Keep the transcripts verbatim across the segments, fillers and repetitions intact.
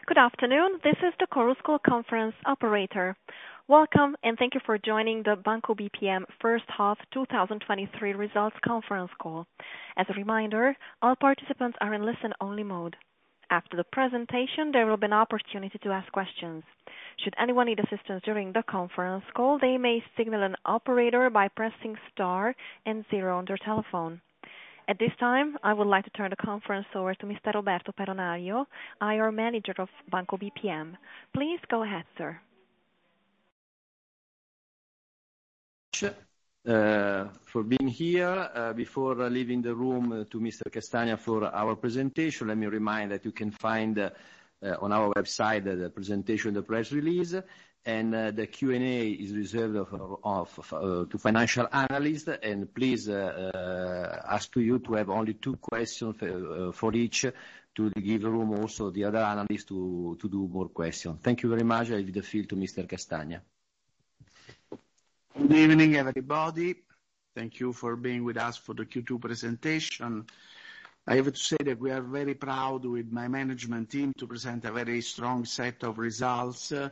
Good afternoon. This is the Chorus Call conference operator. Welcome, and thank you for joining the Banco B P M first half twenty twenty-three results conference call. As a reminder, all participants are in listen-only mode. After the presentation, there will be an opportunity to ask questions. Should anyone need assistance during the conference call, they may signal an operator by pressing star and zero on their telephone. At this time, I would like to turn the conference over to Mister Roberto Peronaglio, I R Manager of Banco B P M. Please go ahead, sir. Uh, for being here. Uh, before uh, leaving the room uh, to Mister Castagna for our presentation, let me remind that you can find uh, uh, on our website uh, the presentation, the press release, and uh, the Q and A is reserved of, of, of, uh, to financial analysts, and please uh, uh, ask to you to have only two questions for, uh, for each, to give room also the other analysts to, to do more questions. Thank you very much. I leave the field to Mister Castagna. Good evening, everybody. Thank you for being with us for the Q two presentation. I have to say that we are very proud with my management team to present a very strong set of results. Uh,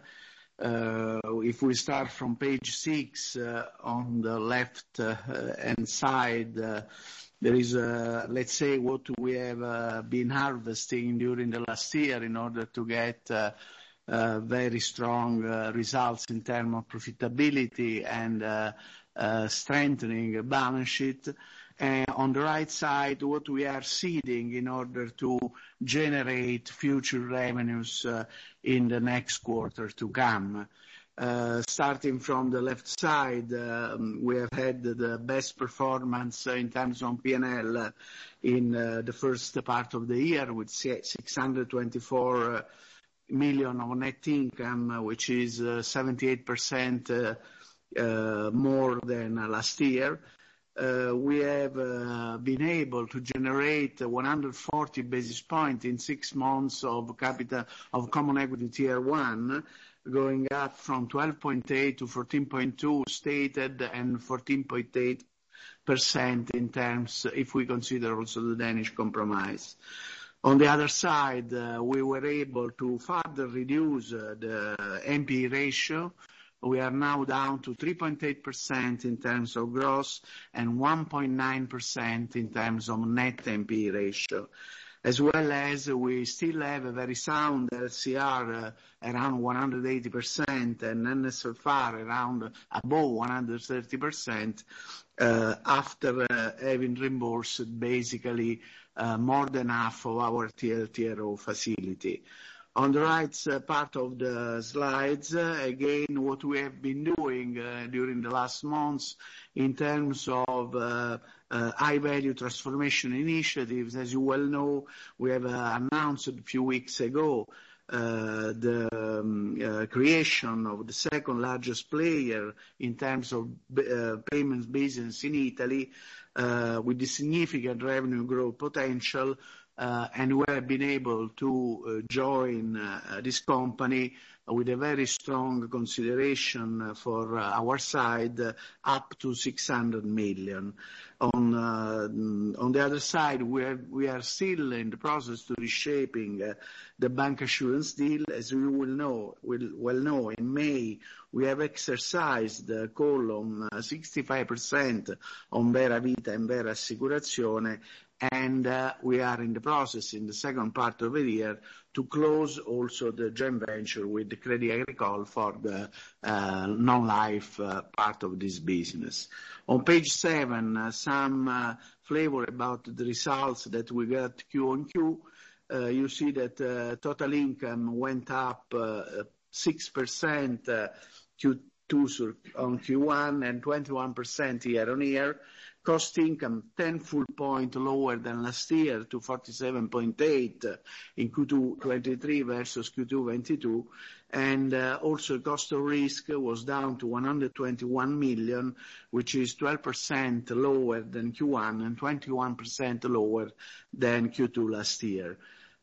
if we start from page six, uh, on the left uh, hand side, uh, there is, uh, let's say, what we have uh, been harvesting during the last year in order to get uh, Uh, very strong uh, results in terms of profitability and uh, uh, strengthening a balance sheet. And on the right side, what we are seeding in order to generate future revenues uh, in the next quarter to come. Uh, starting from the left side, um, we have had the best performance uh, in terms of P and L uh, in uh, the first part of the year with six hundred twenty-four uh, million of net income, which is uh, seventy-eight percent uh, uh, more than uh, last year. Uh, we have uh, been able to generate one hundred forty basis points in six months of capital of common equity tier one, going up from twelve point eight to fourteen point two stated and fourteen point eight percent in terms if we consider also the Danish Compromise. On the other side, uh, we were able to further reduce uh, the N P E ratio. We are now down to three point eight percent in terms of gross and one point nine percent in terms of net N P E ratio. As well as we still have a very sound L C R uh, around one hundred eighty percent and N S F R around above one hundred thirty percent uh, after uh, having reimbursed basically Uh, more than half of our T L T R O facility. On the right uh, part of the slides, uh, again, what we have been doing uh, during the last months in terms of uh, uh, high-value transformation initiatives. As you well know, we have uh, announced a few weeks ago Uh, the um, uh, creation of the second largest player in terms of uh, payments business in Italy, uh, with the significant revenue growth potential, uh, and we have been able to uh, join uh, this company with a very strong consideration for uh, our side, uh, up to six hundred million. On, uh, on the other side, we are, we are still in the process to reshaping uh, the bancassurance deal. As you will know, will well know, in May, we have exercised the call on uh, sixty-five percent on Vera Vita and Vera Assicurazione, and uh, we are in the process in the second part of the year to close also the joint venture with the Crédit Agricole for the uh, non-life uh, part of this business. On page seven, uh, some uh, flavor about the results that we got Q on Q. Uh, you see that uh, total income went up uh, six percent uh, Q two on Q one and twenty-one percent year on year. Cost income ten full point lower than last year to forty-seven point eight in Q two twenty-three versus Q two twenty-two. And uh, also cost of risk was down to one hundred twenty-one million, which is twelve percent lower than Q one and twenty-one percent lower than Q two last year.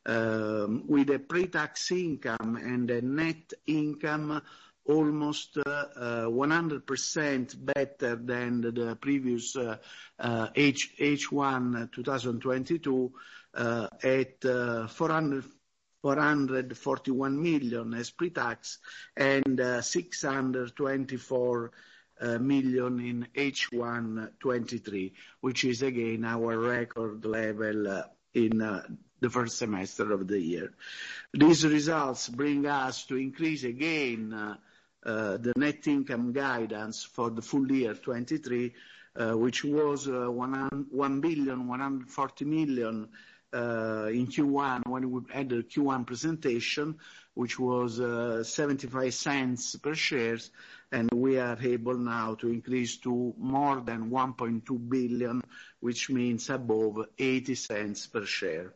Um, with a pre-tax income and a net income almost uh, uh, one hundred percent better than the, the previous uh, uh, H, H1 twenty twenty-two uh, at uh, four hundred four hundred forty-one million as pre-tax and uh, six hundred twenty-four uh, million in H one twenty-three, which is again our record level uh, in uh, the first semester of the year. These results bring us to increase again uh, uh, the net income guidance for the full year twenty-three, uh, which was uh, one billion one hundred forty million uh, in Q one when we had the Q one presentation, which was uh, seventy-five cents per share, and we are able now to increase to more than one point two billion, which means above eighty cents per share.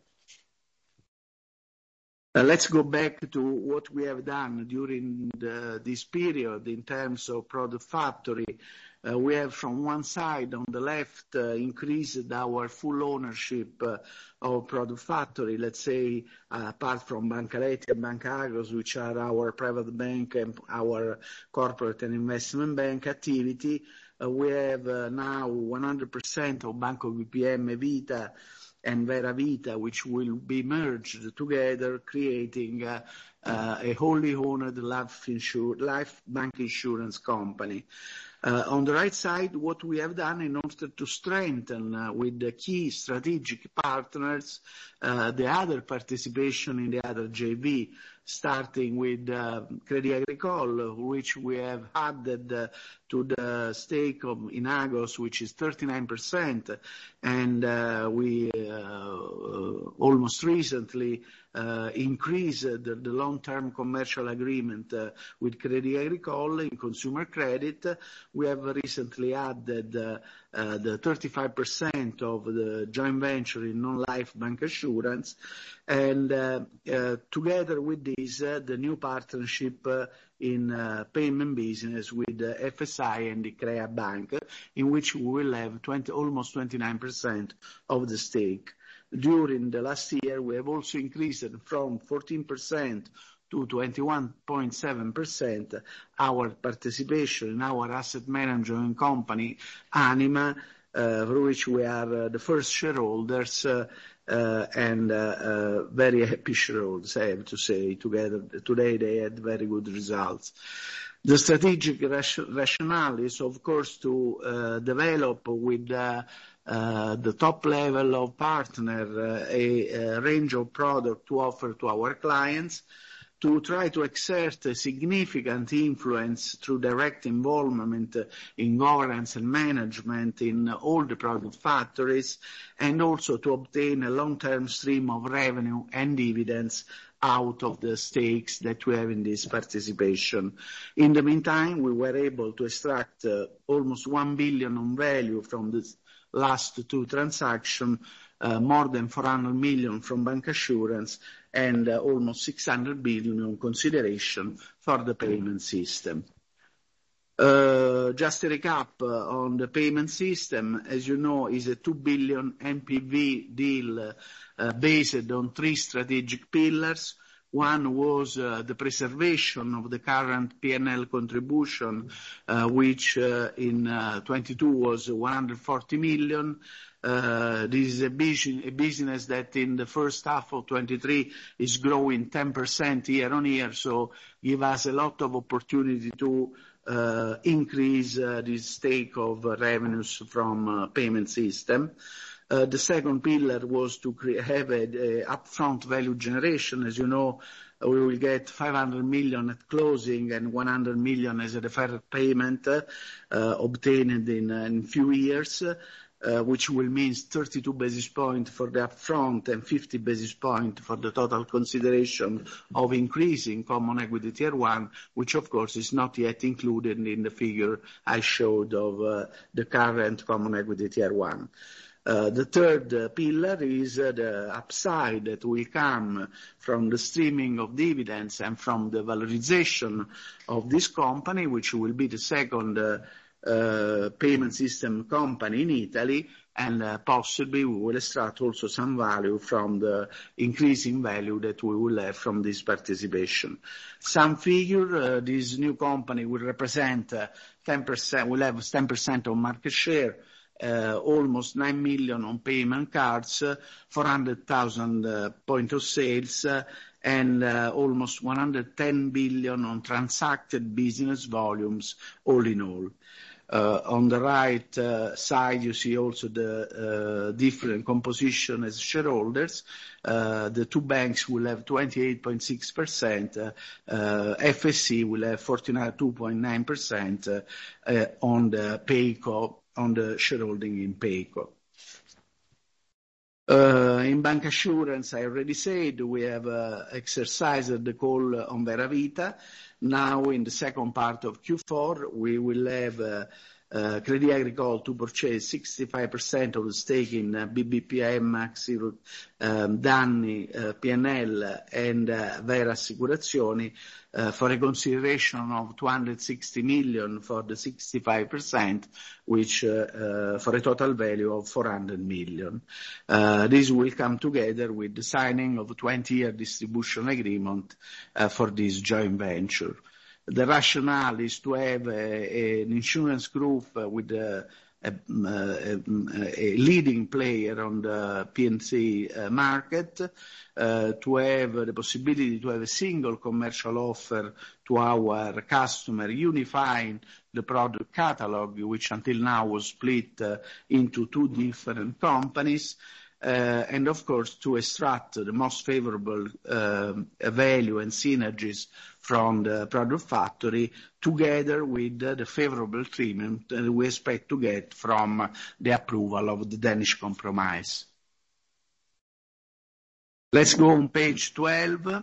Uh, let's go back to what we have done during the, this period in terms of product factory. Uh, we have from one side on the left uh, increased our full ownership uh, of product factory, let's say uh, apart from Banca Aletti and Banca Akros, which are our private bank and our corporate and investment bank activity. Uh, we have uh, now one hundred percent of Banco B P M Vita and Vera Vita, which will be merged together, creating uh, uh, a wholly owned life, insur- life bank insurance company. Uh, on the right side, what we have done in order to strengthen uh, with the key strategic partners uh, the other participation in the other J V, starting with uh, Crédit Agricole, which we have added uh, to the stake of in Agos, which is thirty-nine percent, and uh, we uh, almost recently uh, increased the, the long-term commercial agreement uh, with Crédit Agricole in consumer credit. We have recently added uh, uh, the thirty-five percent of the joint venture in non-life bank assurance, and uh, uh, together with this, uh, the new partnership uh, in uh, payment business with uh, F S I and the Crea Bank, in which we will have twenty, almost twenty-nine percent of the stake. During the last year, we have also increased from fourteen percent to twenty-one point seven percent our participation in our asset management company, Anima, uh, for which we are uh, the first shareholders, uh, uh, and uh, uh, very happy shareholders, I have to say. Together today they had very good results. The strategic rationale is, of course, to uh, develop with uh, uh, the top level of partner uh, a, a range of product to offer to our clients, to try to exert a significant influence through direct involvement in governance and management in all the product factories, and also to obtain a long-term stream of revenue and dividends out of the stakes that we have in this participation. In the meantime, we were able to extract uh, almost one billion on value from the last two transactions, uh, more than four hundred million from bancassurance, and uh, almost six hundred billion on consideration for the payment system. Uh, just a recap uh, on the payment system. As you know, is a two billion N P V deal uh, based on three strategic pillars. One was uh, the preservation of the current P and L contribution, uh, which uh, in uh, twenty-two was one hundred forty million. Uh, this is a, bus- a business that in the first half of twenty-three is growing ten percent year on year, so give us a lot of opportunity to uh, increase uh, this stake of uh, revenues from uh, payment system. Uh, the second pillar was to cre- have a, a upfront value generation. As you know, uh, we will get five hundred million at closing and one hundred million as a deferred payment uh, uh, obtained in a uh, few years. Uh, which will mean thirty-two basis points for the upfront and fifty basis points for the total consideration of increasing common equity tier one, which of course is not yet included in the figure I showed of uh, the current common equity tier one. Uh, the third uh, pillar is uh, the upside that will come from the streaming of dividends and from the valorization of this company, which will be the second uh, Uh, payment system company in Italy, and uh, possibly we will extract also some value from the increasing value that we will have from this participation. Some figure, uh, this new company will represent uh, ten percent, will have ten percent of market share, uh, almost nine million on payment cards, uh, four hundred thousand uh, point of sales, uh, and uh, almost one hundred ten billion on transacted business volumes all in all. Uh, on the right uh, side, you see also the uh, different composition as shareholders. Uh, the two banks will have twenty-eight point six percent. Uh, uh, F S C will have forty-two point nine percent uh, uh, on the PayCo, on the shareholding in PayCo. Uh, in bancassurance, I already said we have uh, exercised the call on Vera Vita. Now, in the second part of Q four, we will have uh, uh, Crédit Agricole to purchase sixty-five percent of the stake in uh, B B P M, Maxi, um, Danni, uh, P and L, and uh, Vera Assicurazioni uh, for a consideration of two hundred sixty million for the sixty-five percent, which uh, uh, for a total value of four hundred million. Uh, this will come together with the signing of a twenty-year distribution agreement uh, for this joint venture. The rationale is to have a, a, an insurance group uh, with a, a, a, a leading player on the P and C uh, market, uh, to have the possibility to have a single commercial offer to our customer, unifying the product catalog, which until now was split uh, into two different companies. Uh, and of course to extract the most favorable uh, value and synergies from the product factory, together with uh, the favorable treatment that we expect to get from the approval of the Danish Compromise. Let's go on page twelve.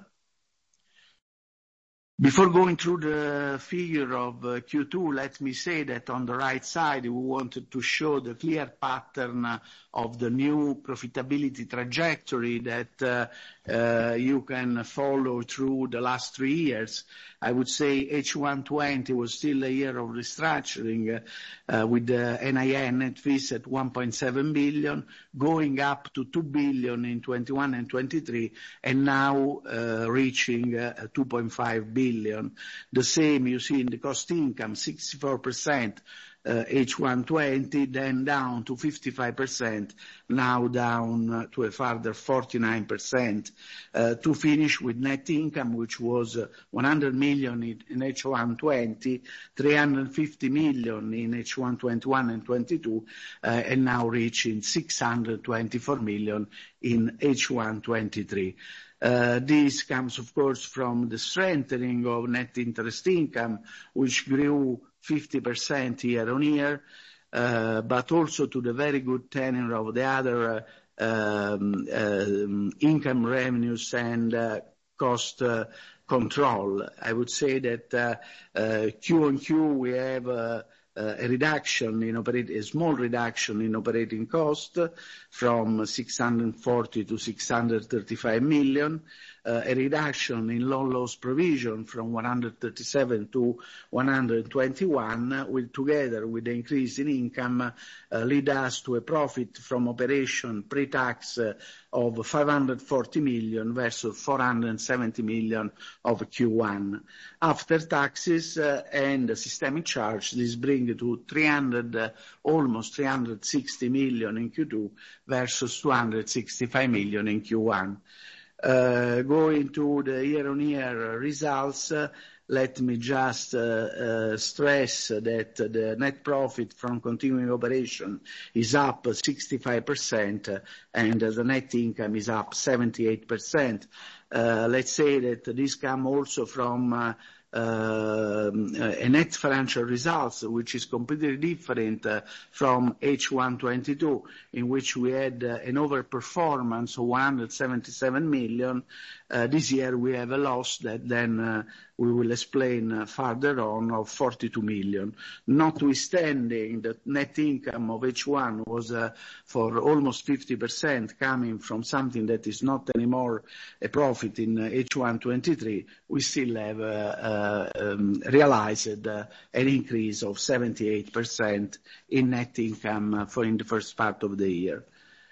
Before going through the figure of uh, Q two, let me say that on the right side, we wanted to show the clear pattern uh, of the new profitability trajectory that uh, uh, you can follow through the last three years. I would say H one twenty was still a year of restructuring, uh, uh, with the N I I net fees at one point seven billion, going up to two billion in twenty-one and twenty-three, and now uh, reaching uh, two point five billion. The same you see in the cost income, sixty-four percent. Uh, H one twenty, then down to fifty-five percent, now down uh, to a further forty-nine percent, uh, to finish with net income, which was uh, one hundred million in, in H one twenty, three hundred fifty million in H one twenty-one and twenty-two, uh, and now reaching six hundred twenty-four million in H one twenty-three. Uh, this comes, of course, from the strengthening of net interest income, which grew fifty percent year-on-year, uh, but also to the very good tenor of the other uh, um, uh, income revenues and uh, cost uh, control. I would say that uh, uh, Q on Q we have uh, Uh, a reduction in operate, a small reduction in operating cost from six hundred forty to six hundred thirty-five million, uh, a reduction in loan loss provision from one hundred thirty-seven to one hundred twenty-one, with, together with the increase in income, uh, lead us to a profit from operation pre-tax uh, of five hundred forty million versus four hundred seventy million of Q one. After taxes uh, and systemic charge, this brings to three hundred, uh, almost three hundred sixty million in Q two versus two hundred sixty-five million in Q one. Uh, going to the year-on-year results, uh, let me just uh, uh, stress that the net profit from continuing operation is up sixty-five percent, uh, and uh, the net income is up seventy-eight percent. Uh, let's say that this comes also from uh, Uh, a net financial results, which is completely different uh, from H one twenty-two, in which we had uh, an overperformance of one hundred seventy-seven million. Uh, this year we have a loss that then uh, we will explain uh, further on, of forty-two million. Notwithstanding that net income of H one was uh, for almost fifty percent coming from something that is not anymore a profit in uh, H one twenty-three, we still have uh, uh, um, realized uh, an increase of seventy-eight percent in net income uh, for in the first part of the year.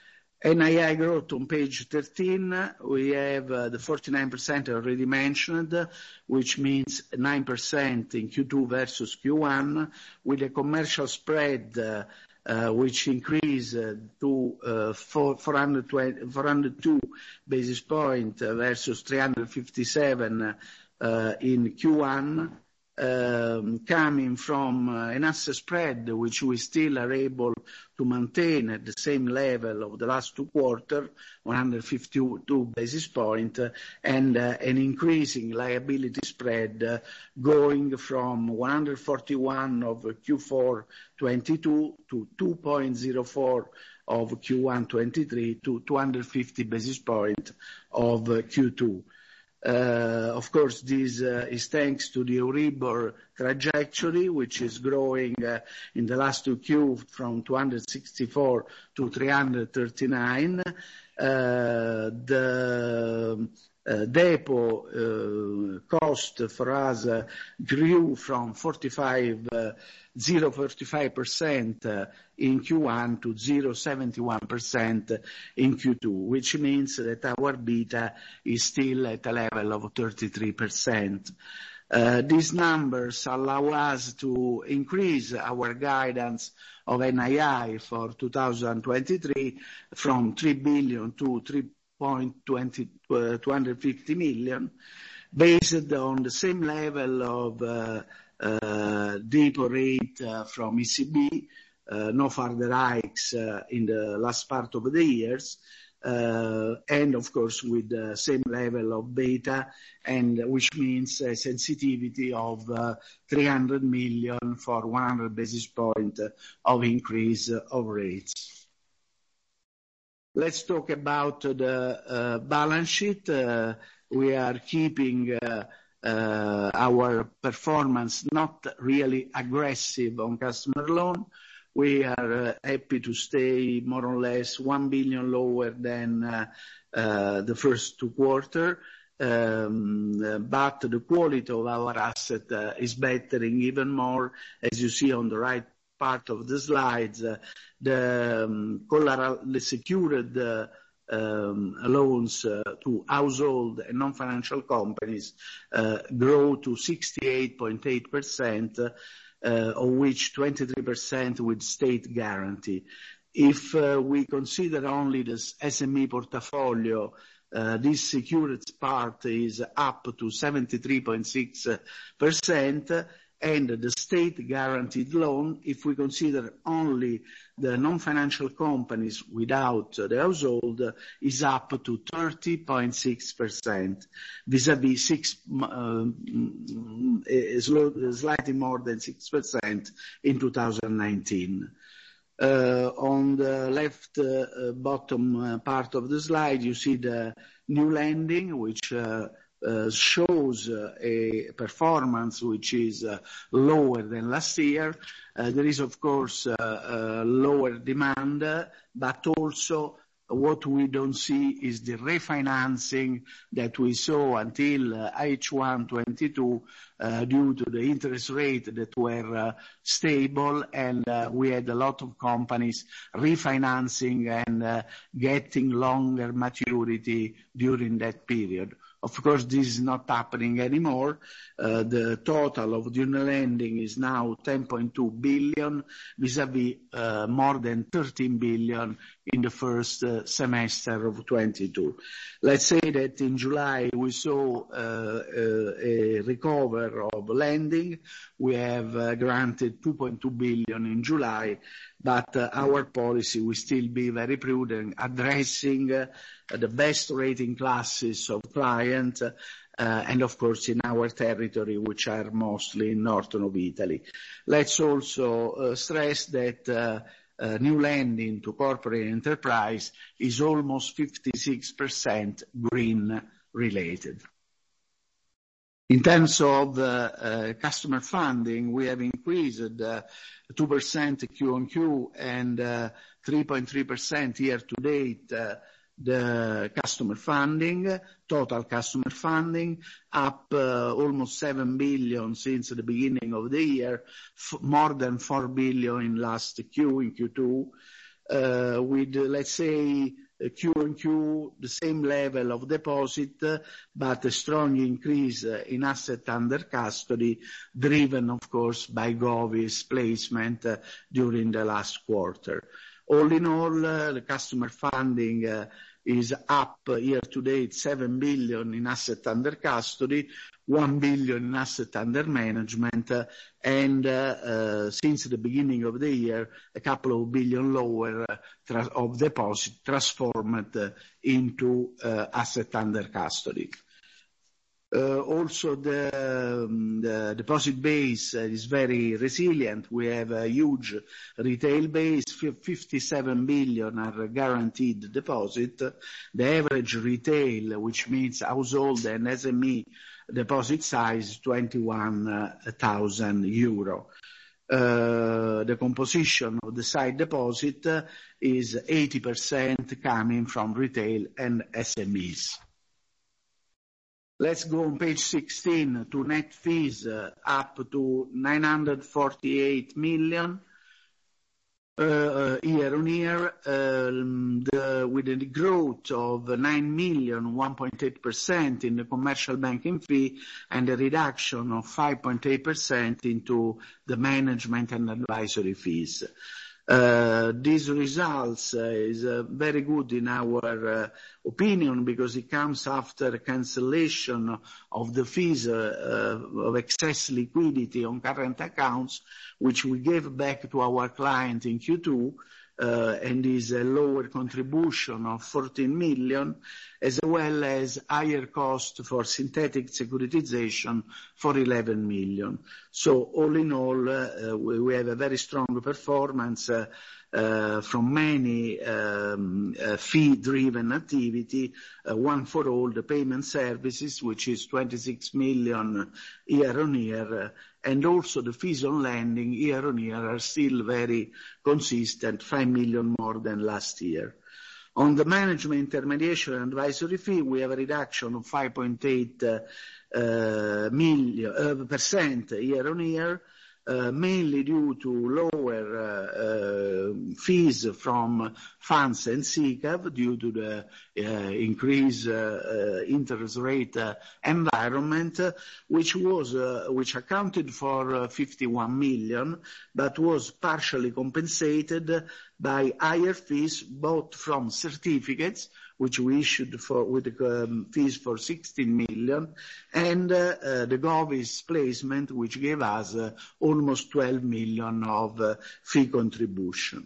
N I I growth on page thirteen, we have uh, the forty-nine percent already mentioned, which means nine percent in Q two versus Q one, with a commercial spread uh, uh, which increased uh, to uh, four hundred two basis points uh, versus three hundred fifty-seven uh, in Q one, um, coming from uh, an asset spread which we still are able to maintain at the same level of the last two quarters, one hundred fifty-two basis points, uh, and uh, an increasing liability spread uh, going from one hundred forty-one of Q four twenty-two to two point zero four of Q one twenty-three to two hundred fifty basis points of uh, Q two. Uh, of course, this uh, is thanks to the Euribor trajectory, which is growing uh, in the last two Q from two hundred sixty-four to three hundred thirty-nine. Uh, the uh, depo uh, cost for us uh, grew from forty-five, uh, zero point four five percent uh, in Q one to zero point seven one percent in Q two, which means that our beta is still at a level of thirty-three percent. Uh, these numbers allow us to increase our guidance of N I I for two thousand twenty-three from three billion to three point two fifty million, based on the same level of uh, uh, depo rate uh, from E C B, uh, no further hikes uh, in the last part of the years, uh, and of course with the same level of beta, and which means a sensitivity of uh, three hundred million for one hundred basis point of increase of rates. Let's talk about the uh, balance sheet. Uh, we are keeping uh, uh, our performance not really aggressive on customer loan. We are uh, happy to stay more or less one billion lower than uh, uh, the first two quarters. Um, but the quality of our asset uh, is bettering even more, as you see on the right part of the slides. Uh, the um, collateral secured uh, um, loans uh, to household and non-financial companies uh, grow to sixty-eight point eight percent, uh, of which twenty-three percent with state guarantee. If uh, we consider only this S M E portfolio, uh, this secured part is up to seventy-three point six percent, and the state guaranteed loan, if we consider only the non-financial companies without the household, is up to thirty point six percent, vis-à-vis six, uh, slightly more than six percent in two thousand nineteen. Uh, on the left uh, bottom uh, part of the slide, you see the new lending, which uh, Uh, shows uh, a performance which is uh, lower than last year. Uh, there is, of course, uh, uh, lower demand, uh, but also what we don't see is the refinancing that we saw until uh, H one twenty-two uh, due to the interest rate that were uh, stable, and uh, we had a lot of companies refinancing and uh, getting longer maturity during that period. Of course, this is not happening anymore. Uh, the total of junior lending is now ten point two billion, vis-à-vis uh, more than thirteen billion in the first uh, semester of twenty-two. Let's say that in July we saw uh, uh, a recover of lending. We have uh, granted two point two billion in July, but uh, our policy will still be very prudent, addressing uh, the best rating classes of clients, uh, and of course in our territory, which are mostly in northern of Italy. Let's also uh, stress that uh, uh, new lending to corporate enterprise is almost fifty-six percent green related. In terms of uh, uh, customer funding, we have increased uh, two percent Q on Q and uh, three point three percent year to date uh, the customer funding, total customer funding, up uh, almost seven billion since the beginning of the year, f- more than four billion in last Q, in Q two, uh, with, uh, let's say, Q on Q, the same level of deposit, but a strong increase in asset under custody, driven, of course, by Govies placement during the last quarter. All in all, the customer funding is up year to date, seven billion in asset under custody, one billion in asset under management, and uh, since the beginning of the year, a couple of billion lower uh, of deposit transformed uh, into uh, asset under custody. Uh, also, the, um, the deposit base uh, is very resilient. We have a huge retail base, fifty-seven billion are guaranteed deposit. The average retail, which means household and S M E deposit size, twenty-one thousand euro. Uh, the composition of the sight deposit uh, is eighty percent coming from retail and S M Es. Let's go on page sixteen to net fees, uh, up to nine hundred forty-eight million uh, year on year, um, the, with a growth of nine million, one point eight percent in the commercial banking fee, and a reduction of five point eight percent into the management and advisory fees. Uh, these results uh, is uh, very good in our uh, opinion, because it comes after cancellation of the fees uh, uh, of excess liquidity on current accounts, which we gave back to our client in Q two, uh, and is a lower contribution of fourteen million, as well as higher cost for synthetic securitization for eleven million. So all in all, uh, we, we have a very strong performance uh, uh, from many um, uh, fee-driven activity, uh, one for all the payment services, which is twenty-six million year on year, uh, and also the fees on lending year on year are still very consistent, five million more than last year. On the management, intermediation and advisory fee, we have a reduction of five point eight uh, uh, million, uh, percent year on year, uh, mainly due to lower uh, uh, fees from funds and S I C A V due to the uh, increased uh, uh, interest rate uh, environment, uh, which was uh, which accounted for uh, fifty-one million, but was partially compensated by higher fees both from certificates, which we issued for with um, fees for sixteen million, and uh, uh, the Govies placement, which gave us uh, almost twelve million of uh, fee contribution.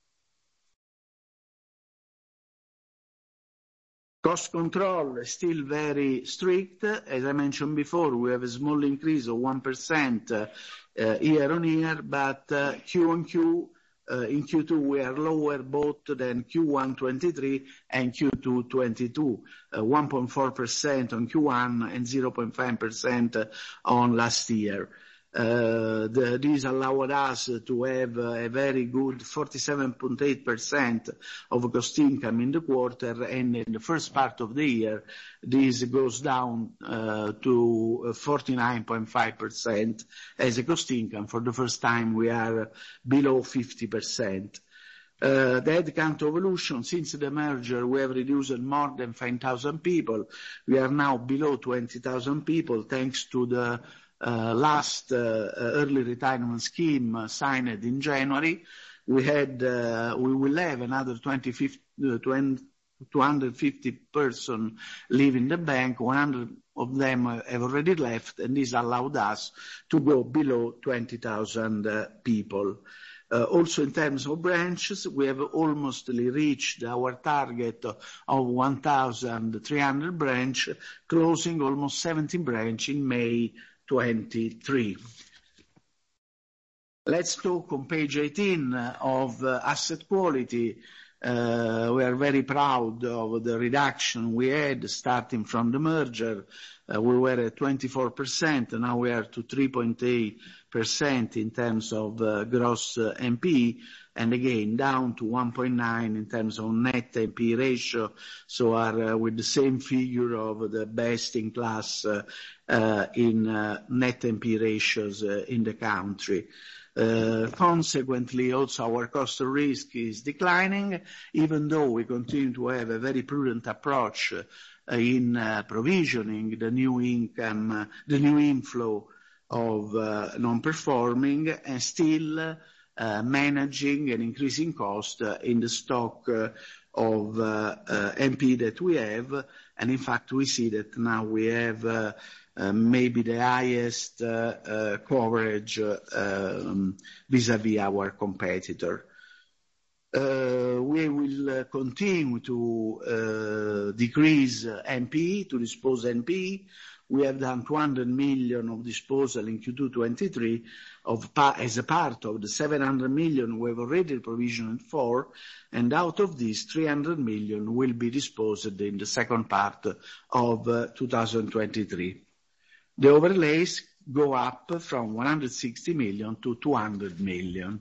Cost control is still very strict. As I mentioned before, we have a small increase of one percent uh, uh, year on year, but uh, Q on Q, Uh, in Q two we are lower both than Q one twenty-three and Q two twenty-two, uh, one point four percent on Q one and zero point five percent on last year. Uh, the, these allowed us to have a very good forty-seven point eight percent of cost income in the quarter, and in the first part of the year, this goes down uh, to forty-nine point five percent as a cost income. For the first time, we are below fifty percent. Uh, the headcount evolution, since the merger, we have reduced more than five thousand people. We are now below twenty thousand people, thanks to the Uh, last uh, early retirement scheme uh, signed in January. We had, uh, we will have another twenty, two hundred fifty person leaving the bank. one hundred of them have already left, and this allowed us to go below twenty thousand uh, people. Uh, also in terms of branches, we have almost reached our target of one thousand three hundred branch, closing almost seventy branch in May twenty-three. Let's talk on page eighteen of uh, asset quality. Uh, we are very proud of the reduction we had starting from the merger. Uh, we were at twenty-four percent, and now we are to three point eight percent in terms of uh, gross uh, N P E, and again, down to one point nine in terms of net N P E ratio, so are uh, with the same figure of the best in class uh, uh, in uh, net N P E ratios uh, in the country. Uh, consequently, also our cost of risk is declining, even though we continue to have a very prudent approach uh, in uh, provisioning the new income, uh, the new inflow of uh, non-performing, and still uh, managing and increasing cost uh, in the stock uh, of uh, uh, N P E that we have. And in fact, we see that now we have uh, uh, maybe the highest uh, uh, coverage uh, um, vis-à-vis our competitor. Uh, we will uh, continue to uh, decrease uh, N P E, to dispose N P E. We have done two hundred million of disposal in Q two twenty-three of pa- as a part of the seven hundred million we have already provisioned for, and out of this, three hundred million will be disposed in the second part of uh, two thousand twenty-three. The overlays go up from one hundred sixty million to two hundred million.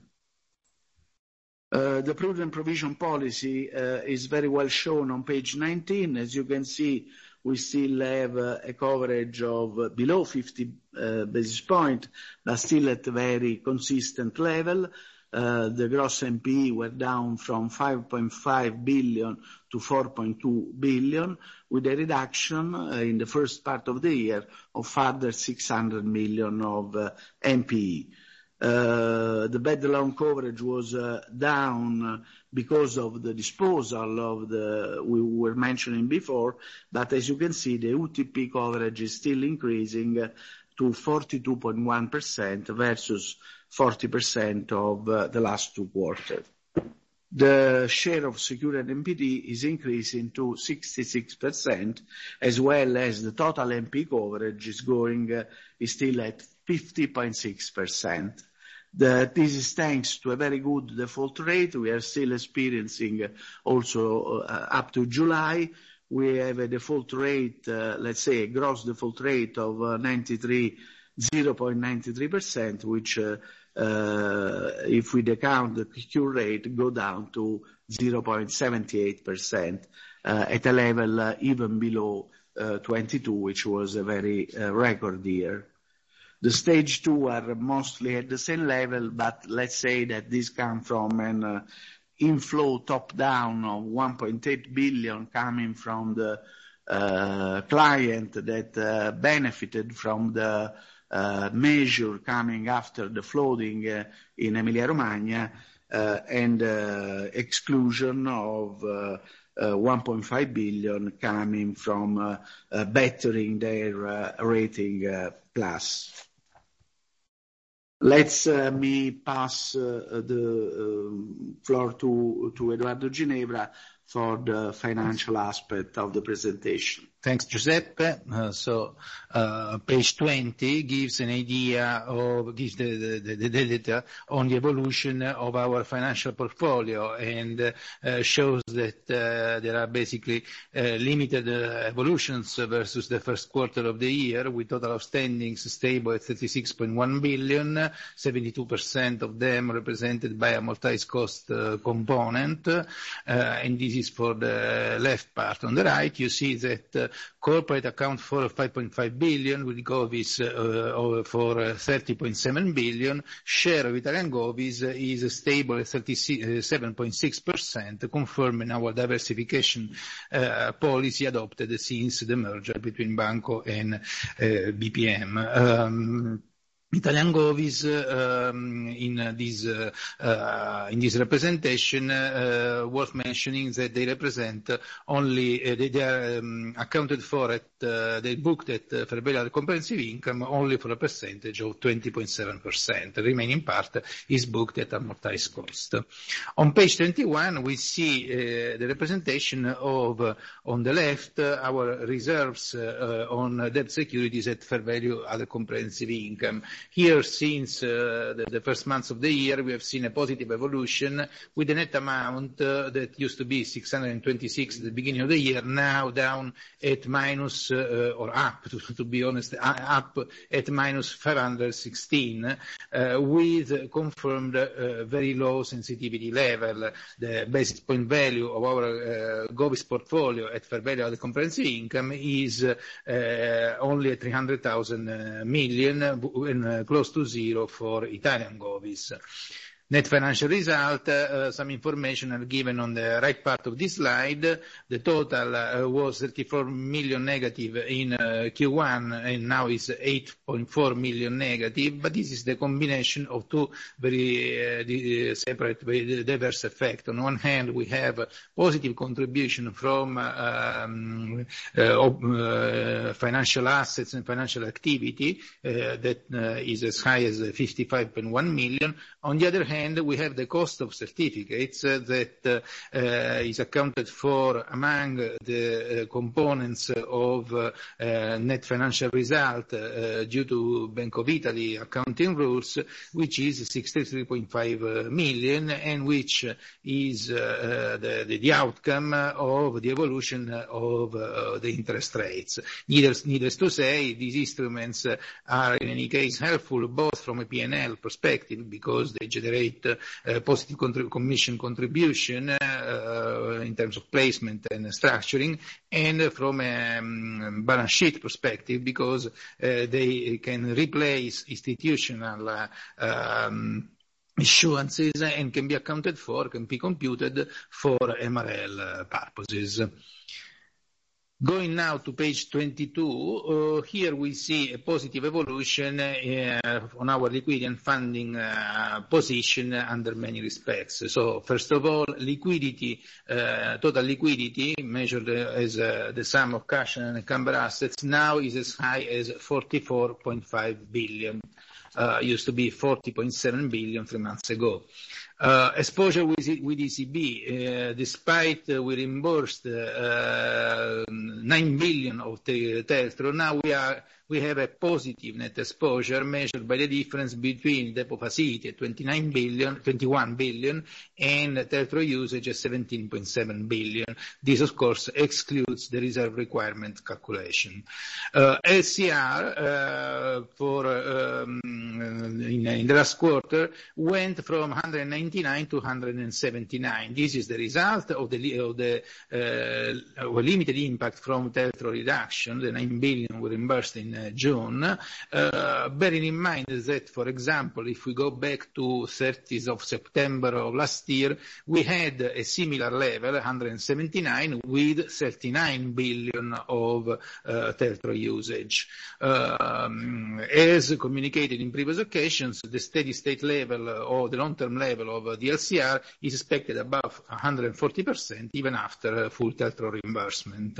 Uh, the prudent provision policy uh, is very well shown on page nineteen. As you can see, we still have uh, a coverage of uh, below fifty uh, basis points, but still at a very consistent level. Uh, the gross N P E were down from five point five billion to four point two billion, with a reduction uh, in the first part of the year of further six hundred million of uh, N P E. Uh, the bad loan coverage was uh, down because of the disposal of the we were mentioning before, but as you can see, the U T P coverage is still increasing uh, to forty-two point one percent versus forty percent of uh, the last two quarters. The share of secured N P E is increasing to sixty-six percent, as well as the total N P E coverage is going uh, is still at fifty point six percent. The, this is thanks to a very good default rate. We are still experiencing uh, also uh, up to July. We have a default rate, uh, let's say a gross default rate of uh, ninety-three, zero point nine three percent, which uh, uh, if we decount the cure rate, go down to zero point seven eight percent uh, at a level uh, even below uh, twenty-two, which was a very uh, record year. The stage two are mostly at the same level, but let's say that this come from an uh, inflow top-down of one point eight billion coming from the uh, client that uh, benefited from the uh, measure coming after the flooding uh, in Emilia-Romagna, uh, and uh, exclusion of uh, uh, one point five billion coming from uh, uh, bettering their uh, rating uh, class. Let's uh, me pass uh, the uh, floor to, to Edoardo Ginevra for the financial aspect of the presentation. Thanks, Giuseppe. Uh, so, uh, page twenty gives an idea of, gives the, the, the data on the evolution of our financial portfolio, and uh, shows that uh, there are basically uh, limited uh, evolutions versus the first quarter of the year, with total outstandings stable at thirty-six point one billion, seventy-two percent of them represented by amortized cost uh, component, uh, and this is for the left part. On the right, you see that uh, corporate account for five point five billion, with Govies uh, for uh, thirty point seven billion. Share of Italian Govies is stable at thirty-seven point six percent, confirming our diversification uh, policy adopted since the merger between Banco and uh, B P M. Um, Italian Govies um, in uh, this uh, uh, in this representation, uh, worth mentioning that they represent only uh, they, they are um, accounted for at uh, they booked at uh, fair value comprehensive income only for a percentage of twenty point seven percent. The remaining part is booked at amortized cost. On page twenty-one, we see uh, the representation of uh, on the left uh, our reserves uh, on debt securities at fair value other comprehensive income. Here, since uh, the, the first months of the year, we have seen a positive evolution with the net amount uh, that used to be six hundred twenty-six at the beginning of the year, now down at minus, uh, or up, to, to be honest, up at minus five hundred sixteen, uh, with confirmed uh, very low sensitivity level. The basis point value of our uh, Govies portfolio at fair value of the comprehensive income is uh, only at three hundred thousand uh, million, and uh, close to zero for Italian Govies. Net financial result, uh, some information are given on the right part of this slide. The total uh, was thirty-four million negative in uh, Q one, and now is eight point four million negative, but this is the combination of two very uh, the separate, very diverse effects. On one hand, we have a positive contribution from uh, um, uh, uh, financial assets and financial activity uh, that uh, is as high as fifty-five point one million. On the other hand, And we have the cost of certificates uh, that uh, uh, is accounted for among the uh, components of uh, uh, net financial result uh, due to Bank of Italy accounting rules, which is sixty-three point five million, and which is uh, the, the, the outcome of the evolution of uh, the interest rates. Needless, needless to say, these instruments are in any case helpful both from a P and L perspective, because they generate Uh, positive contrib- commission contribution uh, in terms of placement and structuring, and from a um, balance sheet perspective, because uh, they can replace institutional uh, um, issuances and can be accounted for, can be computed for M R L purposes. Going now to page twenty-two, uh, here we see a positive evolution uh, on our liquidity and funding uh, position under many respects. So first of all, liquidity, uh, total liquidity measured as uh, the sum of cash and encumbered assets now is as high as forty-four point five billion. Uh, used to be forty point seven billion three months ago. Uh, exposure with, with E C B, uh, despite uh, we reimbursed uh, nine billion of the TLTRO, now we are we have a positive net exposure measured by the difference between depot facility at twenty-nine billion, twenty-one billion, and TLTRO usage at seventeen point seven billion. This, of course, excludes the reserve requirement calculation. Uh, L C R uh, for um, in, in the last quarter went from one hundred ninety-nine to one hundred seventy-nine. This is the result of the, of the uh, limited impact from TLTRO reduction. The nine billion were reimbursed in uh, June. Uh, bearing in mind that, for example, if we go back to thirtieth of September of last year, we had a similar level, one hundred seventy-nine, with thirty-nine billion of uh, TLTRO usage. Um, as communicated in previous occasions, the steady state level or the long-term level of the L C R is expected above one hundred forty percent even after full TLTRO reimbursement.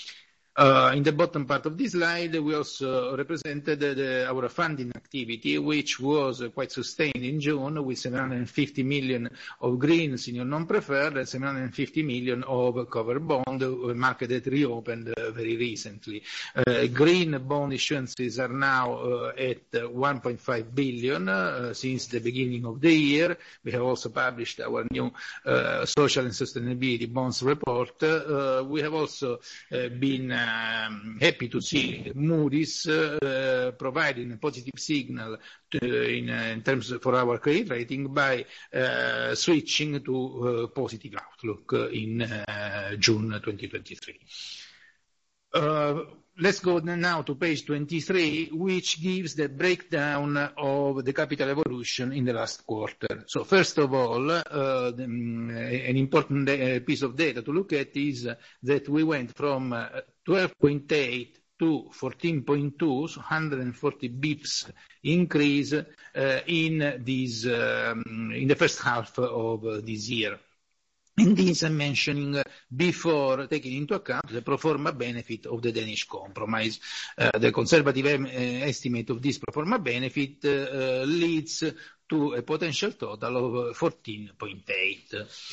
Uh, in the bottom part of this slide, we also represented the, the, our funding activity, which was uh, quite sustained in June with seven hundred fifty million of green senior non-preferred and seven hundred fifty million of covered bond, a market that reopened uh, very recently. Uh, green bond issuances are now uh, at one point five billion uh, since the beginning of the year. We have also published our new uh, social and sustainability bonds report. Uh, we have also uh, been uh, Um, happy to see Moody's uh, providing a positive signal to, in, uh, in terms of, for our credit rating by uh, switching to uh, positive outlook in uh, June twenty twenty-three. Uh, Let's go now to page twenty-three, which gives the breakdown of the capital evolution in the last quarter. So first of all, uh, the, um, an important uh, piece of data to look at is that we went from uh, twelve point eight to fourteen point two, so one hundred forty bips increase uh, in this um, in the first half of uh, this year. And this I'm mentioning before taking into account the pro forma benefit of the Danish Compromise. Uh, the conservative em- uh, estimate of this pro forma benefit uh, leads to a potential total of fourteen point eight.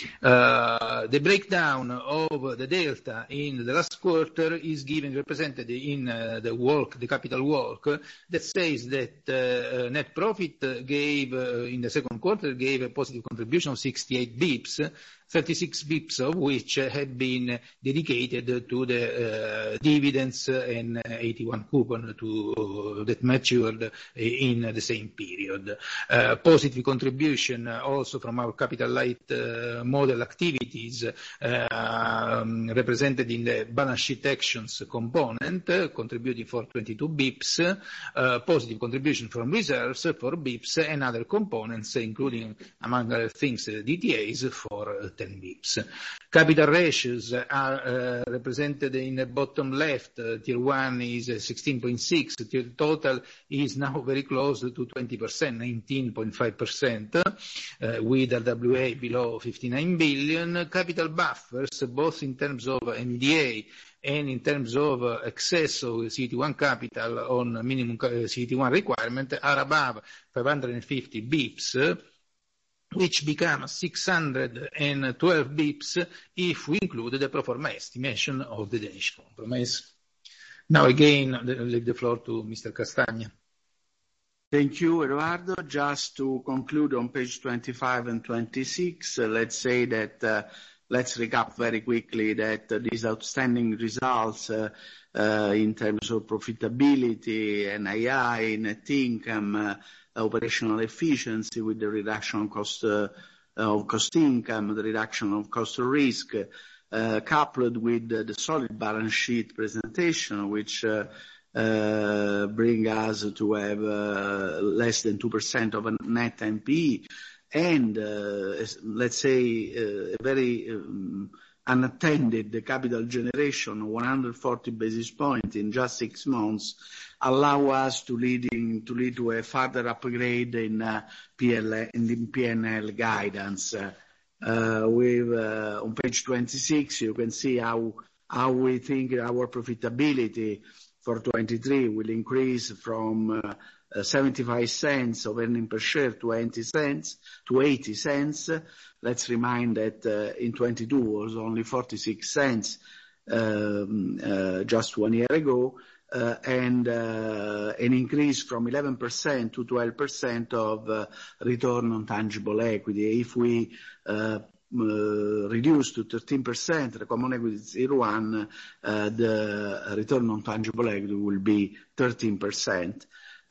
Uh, the breakdown of the delta in the last quarter is given, represented in uh, the walk, the capital walk, that says that uh, net profit gave, uh, in the second quarter, gave a positive contribution of sixty-eight bips, thirty-six bips of which had been dedicated to the uh, dividends and eighty-one coupon to, uh, that matured in the same period. Uh, positive contribution also from our capital light uh, model activities uh, um, represented in the balance sheet actions component, uh, contributing for twenty-two bips, uh, positive contribution from reserves for bips and other components, including, among other things, uh, D T As for uh, ten bips. Capital ratios are uh, represented in the bottom left. Uh, tier one is uh, sixteen point six. Tier total is now very close to twenty percent, nineteen point five percent, uh, with R W A below fifty-nine billion. Capital buffers, both in terms of M D A and in terms of uh, excess of C E T one capital on minimum uh, C E T one requirement, are above five hundred fifty bips, which become six hundred twelve bips if we include the pro forma estimation of the Danish Compromise. Now again, I leave the floor to Mister Castagna. Thank you, Eduardo. Just to conclude on page twenty-five and twenty-six, uh, let's say that, uh, let's recap very quickly that uh, these outstanding results uh, uh, in terms of profitability, N I I, net income, uh, operational efficiency with the reduction of cost uh, of cost income, the reduction of cost of risk, uh, coupled with uh, the solid balance sheet presentation, which uh, uh, bring us to have uh, less than two percent of a net N P E, and uh, let's say uh, a very um, unattended capital generation, one hundred forty basis points in just six months, allow us to leading to lead to a further upgrade in uh, P L in the P and L guidance. Uh, uh, with uh, on page twenty-six, you can see how how we think our profitability for twenty-three will increase from uh, uh, seventy-five cents of earning per share to eighty cents to eighty cents. Let's remind that uh, in twenty-two was only forty-six cents um, uh, just one year ago, uh, and uh, an increase from eleven percent to twelve percent of uh, return on tangible equity. If we uh, Uh, reduced to thirteen percent, the common equity tier one, uh, the return on tangible equity will be thirteen percent.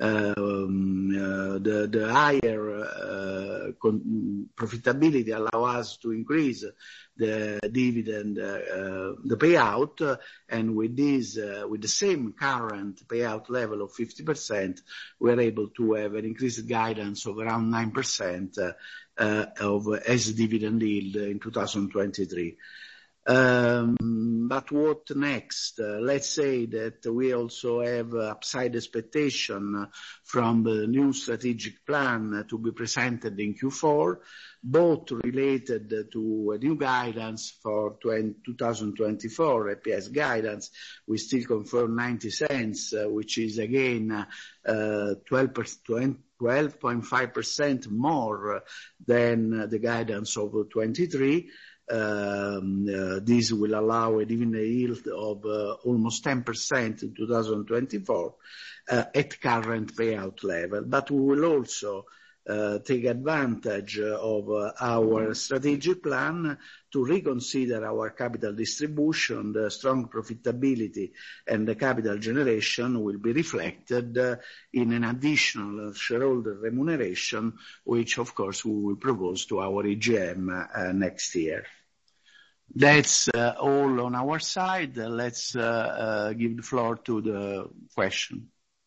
Um, uh, the, the higher uh, con- profitability allow us to increase the dividend, uh, uh, the payout, uh, and with this, uh, with the same current payout level of fifty percent, we are able to have an increased guidance of around nine percent uh, uh, of as dividend yield in two thousand twenty-three. Um, but what next? Uh, let's say that we also have uh, upside expectation from the new strategic plan to be presented in Q four, both related to a new guidance for two thousand twenty-four, E P S guidance. We still confirm ninety cents, uh, which is again uh, twelve point five percent more than the guidance of twenty-three. Um, uh, this will allow a dividend yield of uh, almost ten percent in two thousand twenty-four uh, at current payout level. But we will also uh, take advantage of uh, our strategic plan to reconsider our capital distribution. The strong profitability and the capital generation will be reflected uh, in an additional shareholder remuneration, which of course we will propose to our E G M uh, next year. That's uh, all on our side. Uh, let's uh, uh, give the floor to the question.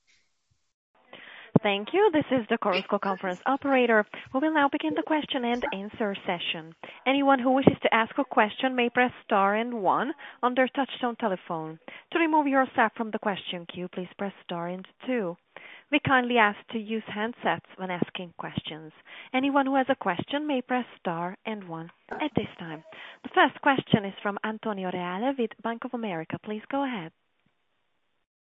Thank you. This is the Chorus Call conference operator. We will now begin the question and answer session. Anyone who wishes to ask a question may press star and one on their touchtone telephone. To remove yourself from the question queue, please press star and two. We kindly ask to use handsets when asking questions. Anyone who has a question may press star and one at this time. The first question is from Antonio Reale with Bank of America. Please go ahead.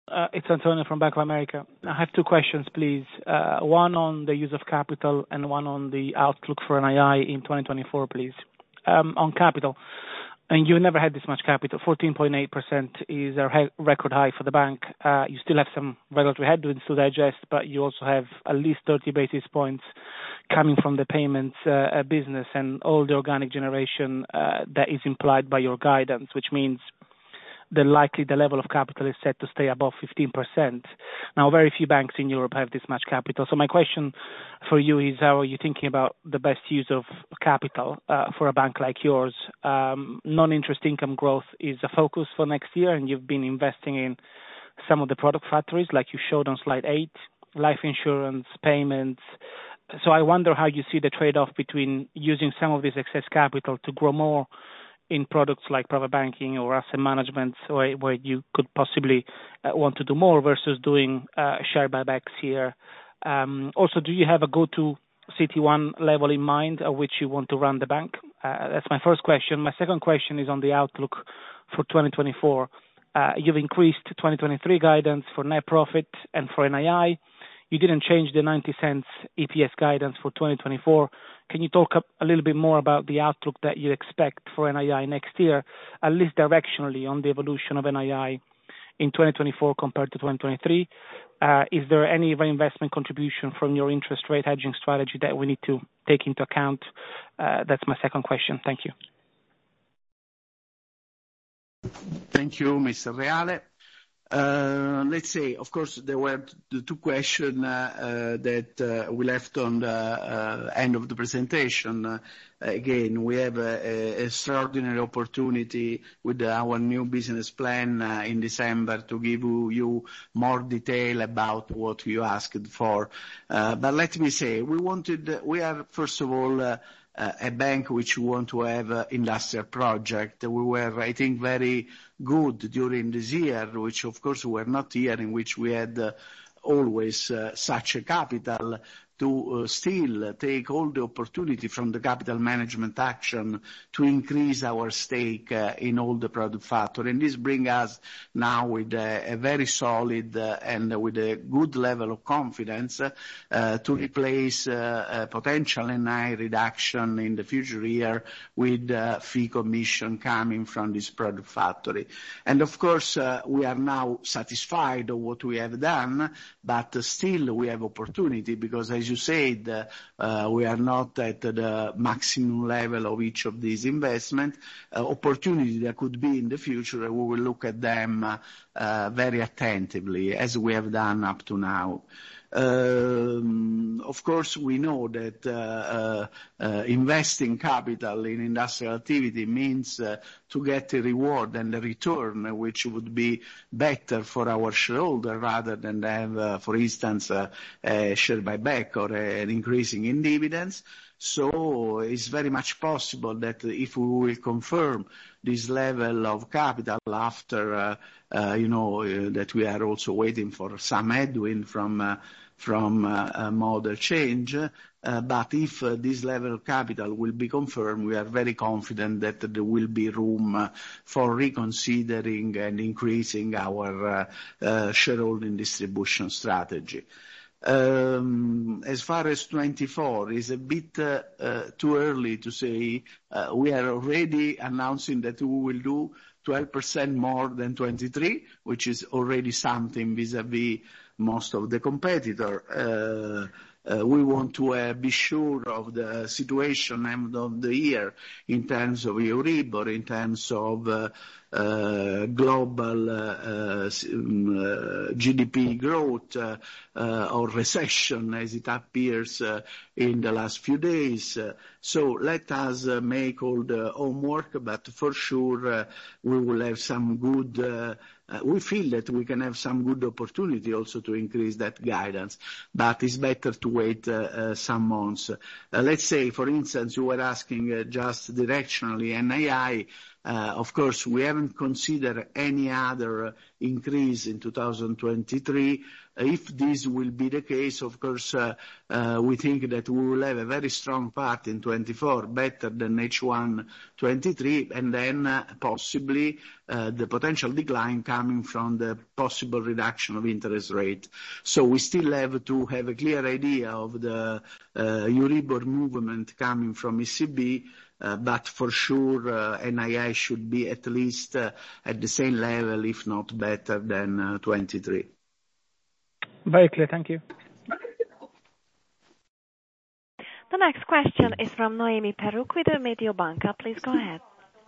Uh, it's Antonio from Bank of America. I have two questions, please. Uh, one on the use of capital and one on the outlook for N I I in twenty twenty-four, please. Um, on capital, and you never had this much capital. fourteen point eight percent is a he- record high for the bank. Uh, you still have some regulatory headwinds to digest, but you also have at least thirty basis points coming from the payments uh, business and all the organic generation uh, that is implied by your guidance, which means the likely the level of capital is set to stay above fifteen percent. Now, very few banks in Europe have this much capital. So my question for you is, how are you thinking about the best use of capital uh, for a bank like yours? Um, non-interest income growth is a focus for next year, and you've been investing in some of the product factories, like you showed on slide eight, life insurance, payments. So I wonder how you see the trade-off between using some of this excess capital to grow more in products like private banking or asset management, where, where you could possibly uh, want to do more versus doing uh, share buybacks here. Um, also, do you have a go-to C T one level in mind at which you want to run the bank? Uh, that's my first question. My second question is on the outlook for twenty twenty-four. Uh, you've increased twenty twenty-three guidance for net profit and for N I I. You didn't change the ninety cents E P S guidance for twenty twenty-four. Can you talk a little bit more about the outlook that you expect for N I I next year, at least directionally, on the evolution of N I I in twenty twenty-four compared to twenty twenty-three? Uh, is there any reinvestment contribution from your interest rate hedging strategy that we need to take into account? Uh, that's my second question. Thank you. Thank you, Mister Reale. Uh, let's say, of course, there were the two questions uh, uh, that uh, we left on the uh, end of the presentation. Uh, again, we have an extraordinary opportunity with our new business plan uh, in December to give you more detail about what you asked for. Uh, but let me say, we wanted, we are first of all uh, Uh, a bank which we want to have uh, industrial project. We were, I think, very good during this year, which of course were not year in which we had uh, always uh, such a capital to uh, still take all the opportunity from the capital management action to increase our stake uh, in all the product factory. And this brings us now with a, a very solid uh, and with a good level of confidence uh, to replace uh, a potential N I reduction in the future year with uh, fee commission coming from this product factory. And of course, uh, we are now satisfied of what we have done, but uh, still we have opportunity because, as you said, uh, uh, we are not at the maximum level of each of these investments. Uh, opportunity that could be in the future, we will look at them uh, uh, very attentively, as we have done up to now. Um, of course, we know that uh, uh, uh, investing capital in industrial activity means uh, to get a reward and a return which would be better for our shareholder rather than have, uh, for instance, uh, a share buyback or a, an increasing in dividends. So it's very much possible that if we will confirm this level of capital after, uh, uh, you know, uh, that we are also waiting for some headwind from uh, from uh, a model change. Uh, but if uh, this level of capital will be confirmed, we are very confident that there will be room uh, for reconsidering and increasing our uh, uh, shareholding distribution strategy. Um, as far as twenty-four, is a bit uh, uh, too early to say. Uh, we are already announcing that we will do twelve percent more than twenty-three, which is already something vis-à-vis most of the competitor. Uh, uh, we want to uh, be sure of the situation end of the year in terms of Euribor, in terms of uh, uh, global uh, uh, G D P growth uh, uh, or recession as it appears uh, in the last few days. Uh, so let us uh, make all the homework, but for sure uh, we will have some good uh, Uh, we feel that we can have some good opportunity also to increase that guidance, but it's better to wait uh, uh, some months. Uh, let's say, for instance, you were asking uh, just directionally N I I. Uh, of course, we haven't considered any other increase in two thousand twenty-three. If this will be the case, of course, uh, uh, we think that we will have a very strong part in twenty-four, better than H one twenty-three, and then uh, possibly uh, the potential decline coming from the possible reduction of interest rate. So we still have to have a clear idea of the uh, Euribor movement coming from E C B, Uh, but for sure, uh, N I I should be at least uh, at the same level, if not better than uh, twenty-three. Very clear. Thank you. The next question is from Noemi Peruch with Mediobanca. Please go ahead.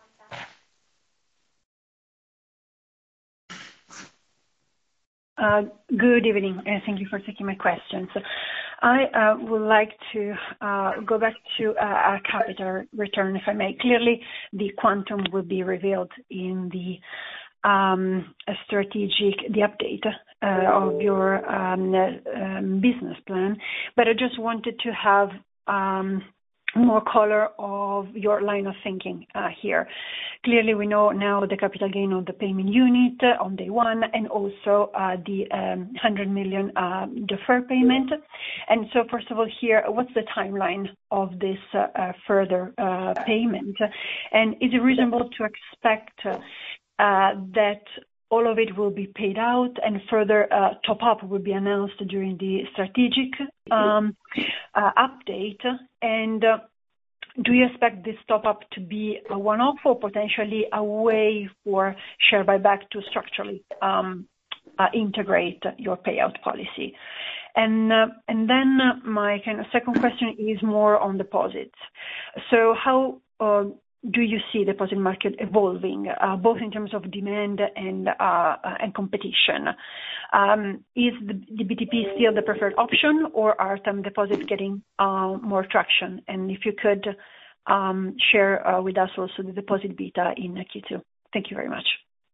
Uh, good evening, and thank you for taking my questions. I uh, would like to uh, go back to uh, our capital return, if I may. Clearly, the quantum will be revealed in the um, strategic, the update uh, of your um, uh, um, business plan. But I just wanted to have um, more color of your line of thinking uh, here. Clearly, we know now the capital gain on the payment unit uh, on day one, and also uh, the um, one hundred million uh, deferred payment. And so, first of all, here, what's the timeline of this uh, uh, further uh, payment? And is it reasonable to expect uh, that all of it will be paid out and further uh, top-up will be announced during the strategic um, uh, update? And uh, do you expect this top-up to be a one-off or potentially a way for share buyback to structurally um, uh, integrate your payout policy? And uh, and then my kind of second question is more on deposits. So how uh, do you see the deposit market evolving, uh, both in terms of demand and uh, and competition? Um, is the, the B T P still the preferred option, or are term deposits getting uh, more traction? And if you could um, share uh, with us also the deposit beta in Q two. Thank you very much.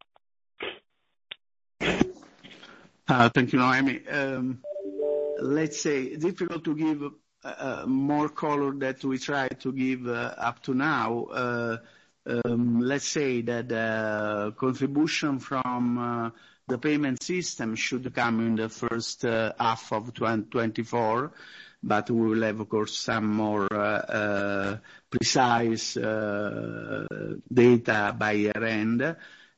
Uh, thank you, Noemi. Um, let's say difficult to give Uh, more color that we try to give uh, up to now. Uh, um, let's say that uh, contribution from uh, the payment system should come in the first uh, half of twenty twenty-four, but we will have, of course, some more uh, uh, precise uh, data by year end.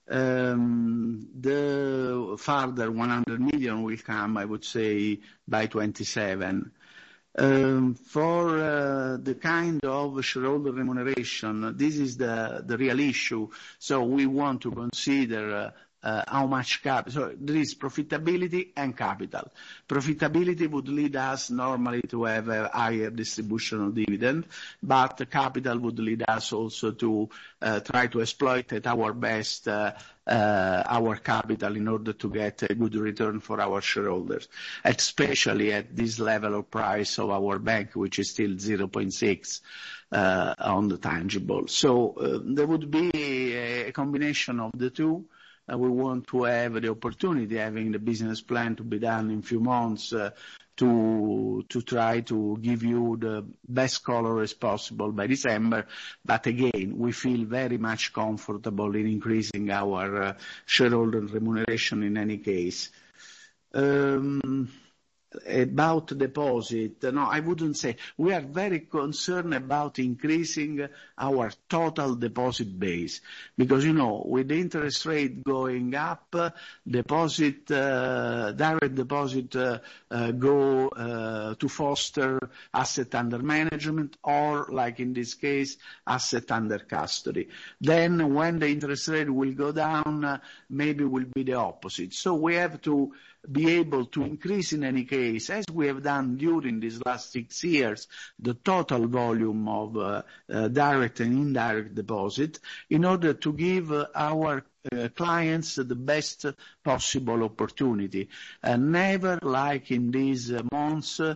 Um, the further one hundred million will come, I would say, by twenty-seven. Um, for uh, the kind of shareholder remuneration, this is the, the real issue. So we want to consider uh, uh, how much capital. So there is profitability and capital. Profitability would lead us normally to have a higher distribution of dividend, but the capital would lead us also to uh, try to exploit at our best uh, Uh, our capital in order to get a good return for our shareholders, especially at this level of price of our bank, which is still zero point six uh, on the tangible. So uh, there would be a combination of the two. Uh, we want to have the opportunity, having the business plan to be done in a few months, uh, to to try to give you the best color as possible by December. But again, we feel very much comfortable in increasing our uh, shareholder remuneration in any case. Um, About deposit, no, I wouldn't say. We are very concerned about increasing our total deposit base because, you know, with the interest rate going up, deposit, uh, direct deposit uh, uh, go uh, to foster asset under management or, like in this case, asset under custody. Then when the interest rate will go down, uh, maybe will be the opposite. So we have to be able to increase in any case, as we have done during these last six years, the total volume of uh, uh, direct and indirect deposit in order to give uh, our uh, clients the best possible opportunity. And never, like in these uh, months, uh,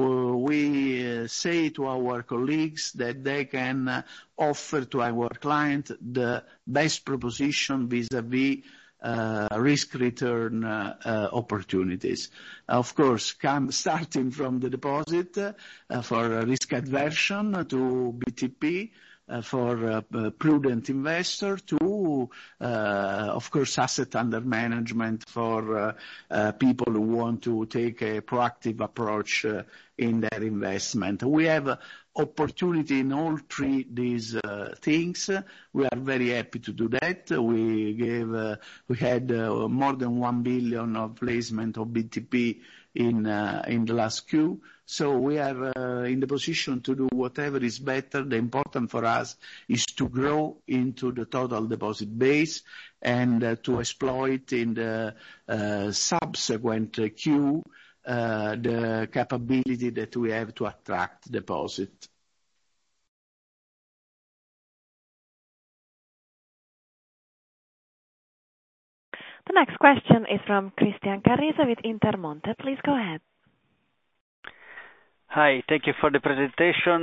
we uh, say to our colleagues that they can uh, offer to our client the best proposition vis-à-vis Uh, risk return uh, uh, opportunities. Of course, come starting from the deposit uh, for risk aversion to B T P, for uh, prudent investor to, uh, of course, asset under management for uh, uh, people who want to take a proactive approach uh, in their investment. We have uh, opportunity in all three these uh, things. We are very happy to do that. We gave, uh, we had uh, more than one billion of placement of B T P in uh, in the last Q. So we are uh, in the position to do whatever is better. The important for us is to grow into the total deposit base and uh, to exploit in the uh, subsequent uh, Q uh, the capability that we have to attract deposit. The next question is from Christian Carrese with Intermonte. Please go ahead. Hi, thank you for the presentation.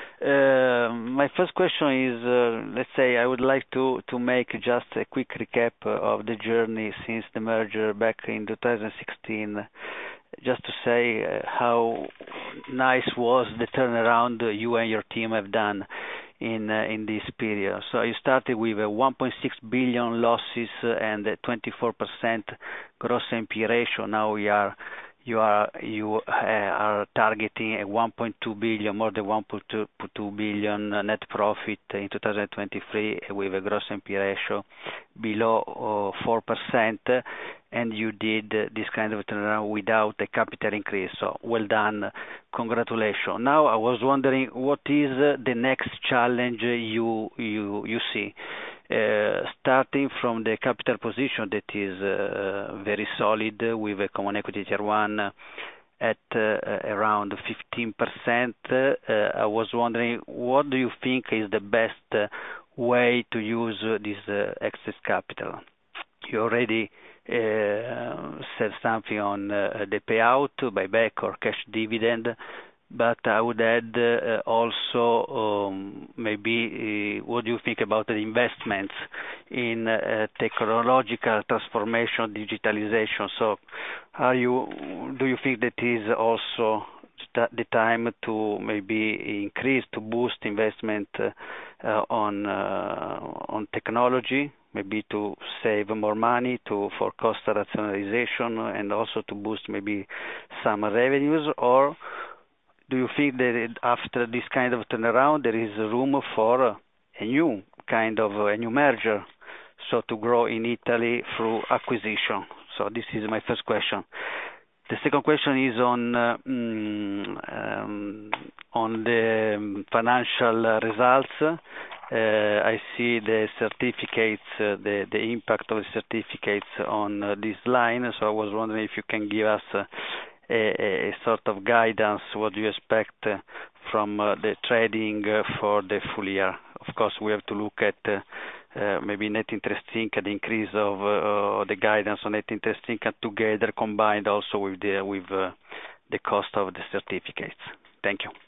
Uh, my first question is, uh, let's say I would like to, to make just a quick recap of the journey since the merger back in two thousand sixteen, just to say uh, how nice was the turnaround you and your team have done in uh, in this period. So you started with a one point six billion losses and a twenty-four percent gross N P E ratio. Now we are you are you uh, are targeting a one point two billion, more than one point two billion net profit in two thousand twenty-three with a gross N P E ratio below uh, four percent, and you did uh, this kind of turnaround without a capital increase. So well done, congratulations. Now I was wondering what is uh, the next challenge you you you see. Uh, starting from the capital position that is uh, very solid with a common equity tier one at uh, around fifteen percent, uh, I was wondering what do you think is the best uh, way to use uh, this uh, excess capital? You already uh, said something on uh, the payout, buyback or cash dividend, but I would add uh, also um, maybe uh, what do you think about the investments in uh, technological transformation, digitalization? So, are you do you think that is also the time to maybe increase, to boost investment uh, uh, on uh, on technology, maybe to save more money, to for cost rationalization, and also to boost maybe some revenues? Or do you think that after this kind of turnaround there is room for a new kind of a new merger, so to grow in Italy through acquisition? So this is my first question. The second question is on uh, um, on the financial results. Uh, I see the certificates, uh, the the impact of the certificates on uh, this line. So I was wondering if you can give us uh, a, a sort of guidance. What do you expect uh, from uh, the trading uh, for the full year? Of course, we have to look at uh, uh, maybe net interest income, the increase of uh, the guidance on net interest income together, combined also with the with uh, the cost of the certificates. Thank you.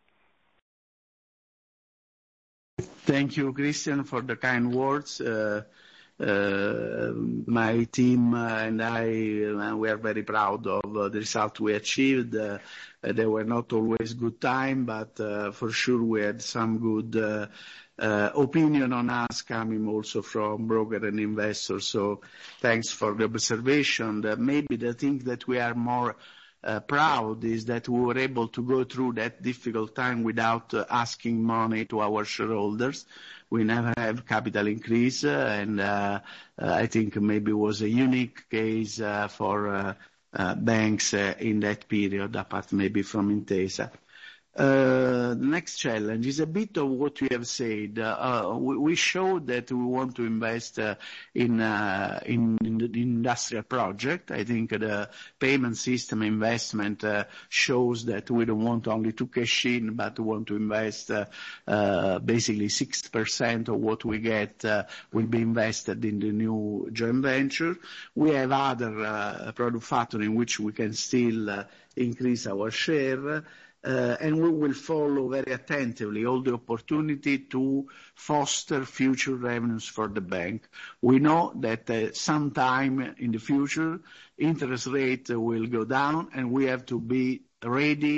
Thank you, Christian, for the kind words. Uh, uh, my team and I, uh, we are very proud of uh, the result we achieved. Uh, they were not always good time, but uh, for sure we had some good uh, uh, opinion on us coming also from broker and investors. So thanks for the observation. Uh, maybe the thing that we are more Uh, proud is that we were able to go through that difficult time without uh, asking money to our shareholders. We never have capital increase, uh, and uh, uh, I think maybe it was a unique case uh, for uh, uh, banks uh, in that period, apart maybe from Intesa. Uh, the next challenge is a bit of what you have said. Uh, we, we showed that we want to invest uh, in, uh, in, in the industrial project. I think the payment system investment uh, shows that we don't want only to cash in, but we want to invest uh, uh, basically six percent of what we get uh, will be invested in the new joint venture. We have other uh, product factory in which we can still uh, increase our share. Uh, and we will follow very attentively all the opportunity to foster future revenues for the bank. We know that uh, sometime in the future interest rate will go down, and we have to be ready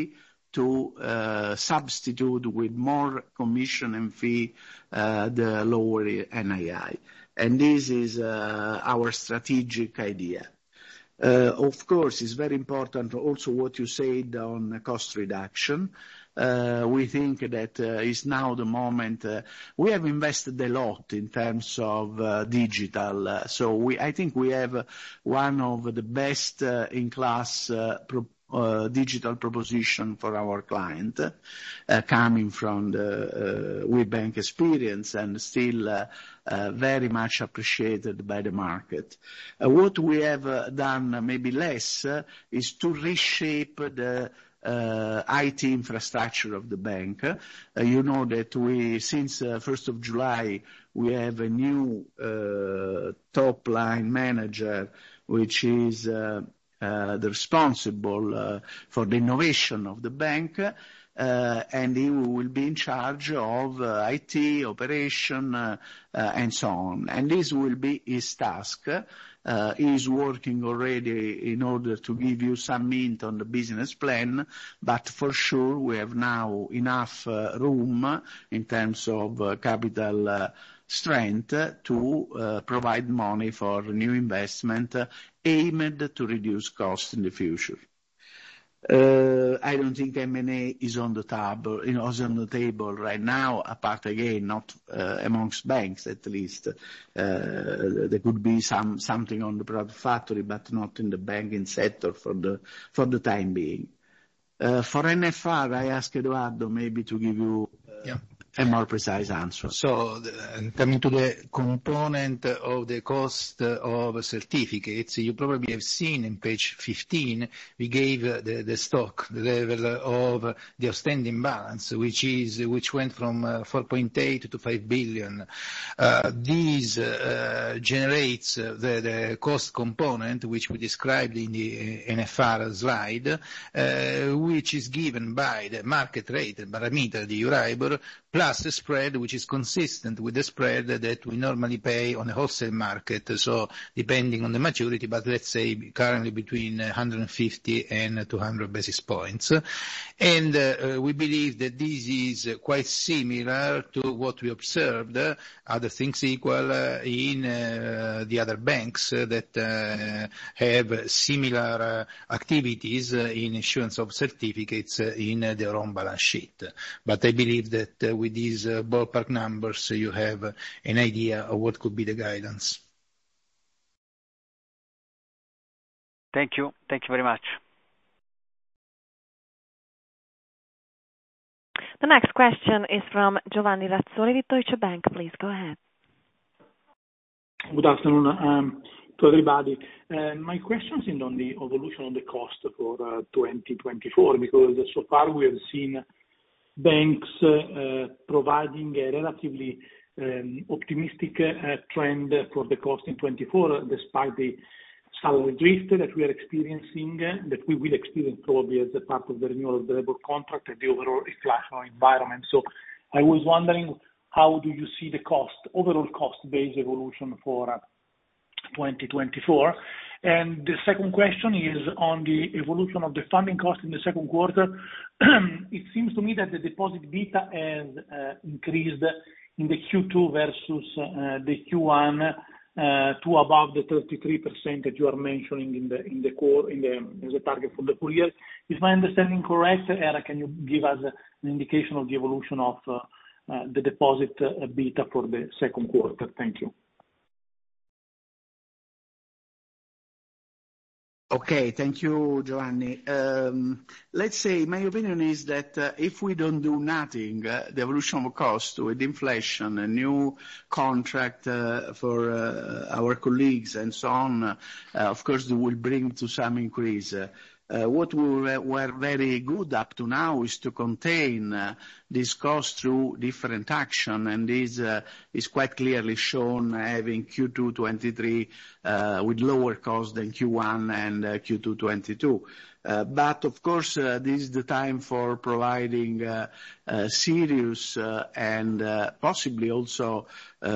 to uh, substitute with more commission and fee uh, the lower N I I. And this is uh, our strategic idea. Uh, of course, it's very important also what you said on cost reduction. Uh, we think that uh, is now the moment. Uh, we have invested a lot in terms of uh, digital. Uh, so we, I think we have uh, one of the best uh, in class uh, pro Uh, digital proposition for our client, uh, coming from the uh, WeBank experience and still uh, uh, very much appreciated by the market. Uh, what we have uh, done uh, maybe less uh, is to reshape the Uh, I T infrastructure of the bank. Uh, you know that we, since uh, first of July, we have a new uh, top line manager, which is uh, uh, the responsible uh, for the innovation of the bank, uh, and he will be in charge of uh, I T, operation, uh, uh, and so on. And this will be his task. Uh, he is working already in order to give you some hint on the business plan, but for sure we have now enough uh, room in terms of uh, capital uh, strength to uh, provide money for new investment uh, aimed to reduce costs in the future. Uh, I don't think M and A is on the table, you know, is on the table right now, apart again, not uh, amongst banks at least. Uh, there could be some, something on the product factory, but not in the banking sector for the, for the time being. Uh, for N F R, I ask Edoardo maybe to give you uh, yeah. a more precise answer. So, the, coming to the component of the cost of certificates, you probably have seen in page fifteen, we gave the, the stock, the level of the outstanding balance, which is, which went from uh, four point eight to five billion. Uh, this uh, generates the, the cost component, which we described in the N F R slide, uh, which is given by the market rate parameter, the Euribor, plus a spread which is consistent with the spread that we normally pay on the wholesale market, so depending on the maturity, but let's say currently between one hundred fifty and two hundred basis points. And uh, we believe that this is quite similar to what we observed, uh, other things equal, uh, in uh, the other banks uh, that uh, have similar uh, activities uh, in issuance of certificates uh, in uh, their own balance sheet. But I believe that uh, with these uh, ballpark numbers, uh, you have uh, an idea of what could be the guidance. Thank you. Thank you very much. The next question is from Giovanni Razzoli with Deutsche Bank. Please go ahead. Good afternoon um, to everybody. Uh, my question is on the evolution of the cost for uh, twenty twenty-four, because so far we have seen banks uh, providing a relatively um, optimistic uh, trend for the cost in twenty-four, despite the salary drift that we are experiencing, uh, that we will experience probably as a part of the renewal of the labor contract and the overall inflationary environment. So I was wondering, how do you see the cost, overall cost base evolution for uh, twenty twenty-four? And the second question is on the evolution of the funding cost in the second quarter. It seems to me that the deposit beta has uh, increased in the Q two versus uh, the Q one uh, to above the thirty-three percent that you are mentioning in the in the core in the as a target for the full year. Is my understanding correct? Era, can you give us an indication of the evolution of uh, uh, the deposit uh, beta for the second quarter? Thank you. Okay, thank you, Giovanni. Um, let's say my opinion is that uh, if we don't do nothing, uh, the evolution of cost with inflation, a new contract uh, for uh, our colleagues and so on, uh, of course, it will bring to some increase. Uh, Uh, what we were, were very good up to now is to contain uh, this cost through different action, and this uh, is quite clearly shown having Q two twenty-three uh, with lower cost than Q one and uh, Q two twenty-two. Uh, but of course, uh, this is the time for providing uh, uh, serious uh, and uh, possibly also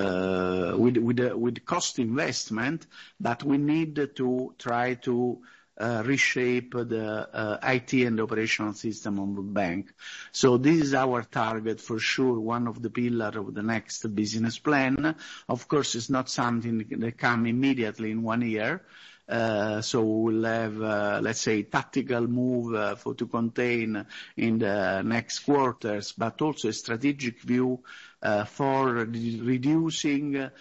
uh, with with, uh, with cost investment, but we need to try to uh, reshape the uh, I T and operational system of the bank. So this is our target for sure, one of the pillars of the next business plan. Of course, it's not something that come immediately in one year. Uh, so we will have, uh, let's say, tactical move uh, for to contain in the next quarters, but also a strategic view uh, for re- reducing uh,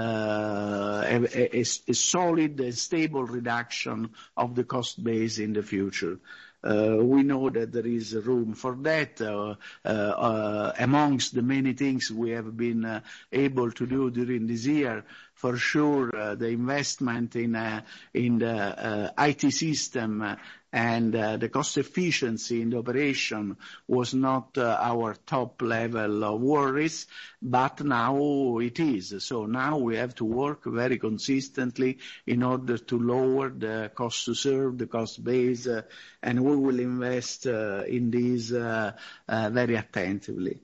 a, a, a solid and stable reduction of the cost base in the future. Uh, we know that there is room for that. Uh, uh, uh, amongst the many things we have been uh, able to do during this year, for sure, uh, the investment in uh, in the uh, I T system uh, and uh, the cost efficiency in the operation was not uh, our top level of worries, but now it is. So now we have to work very consistently in order to lower the cost to serve, the cost base, uh, and we will invest uh, in this uh, uh, very attentively.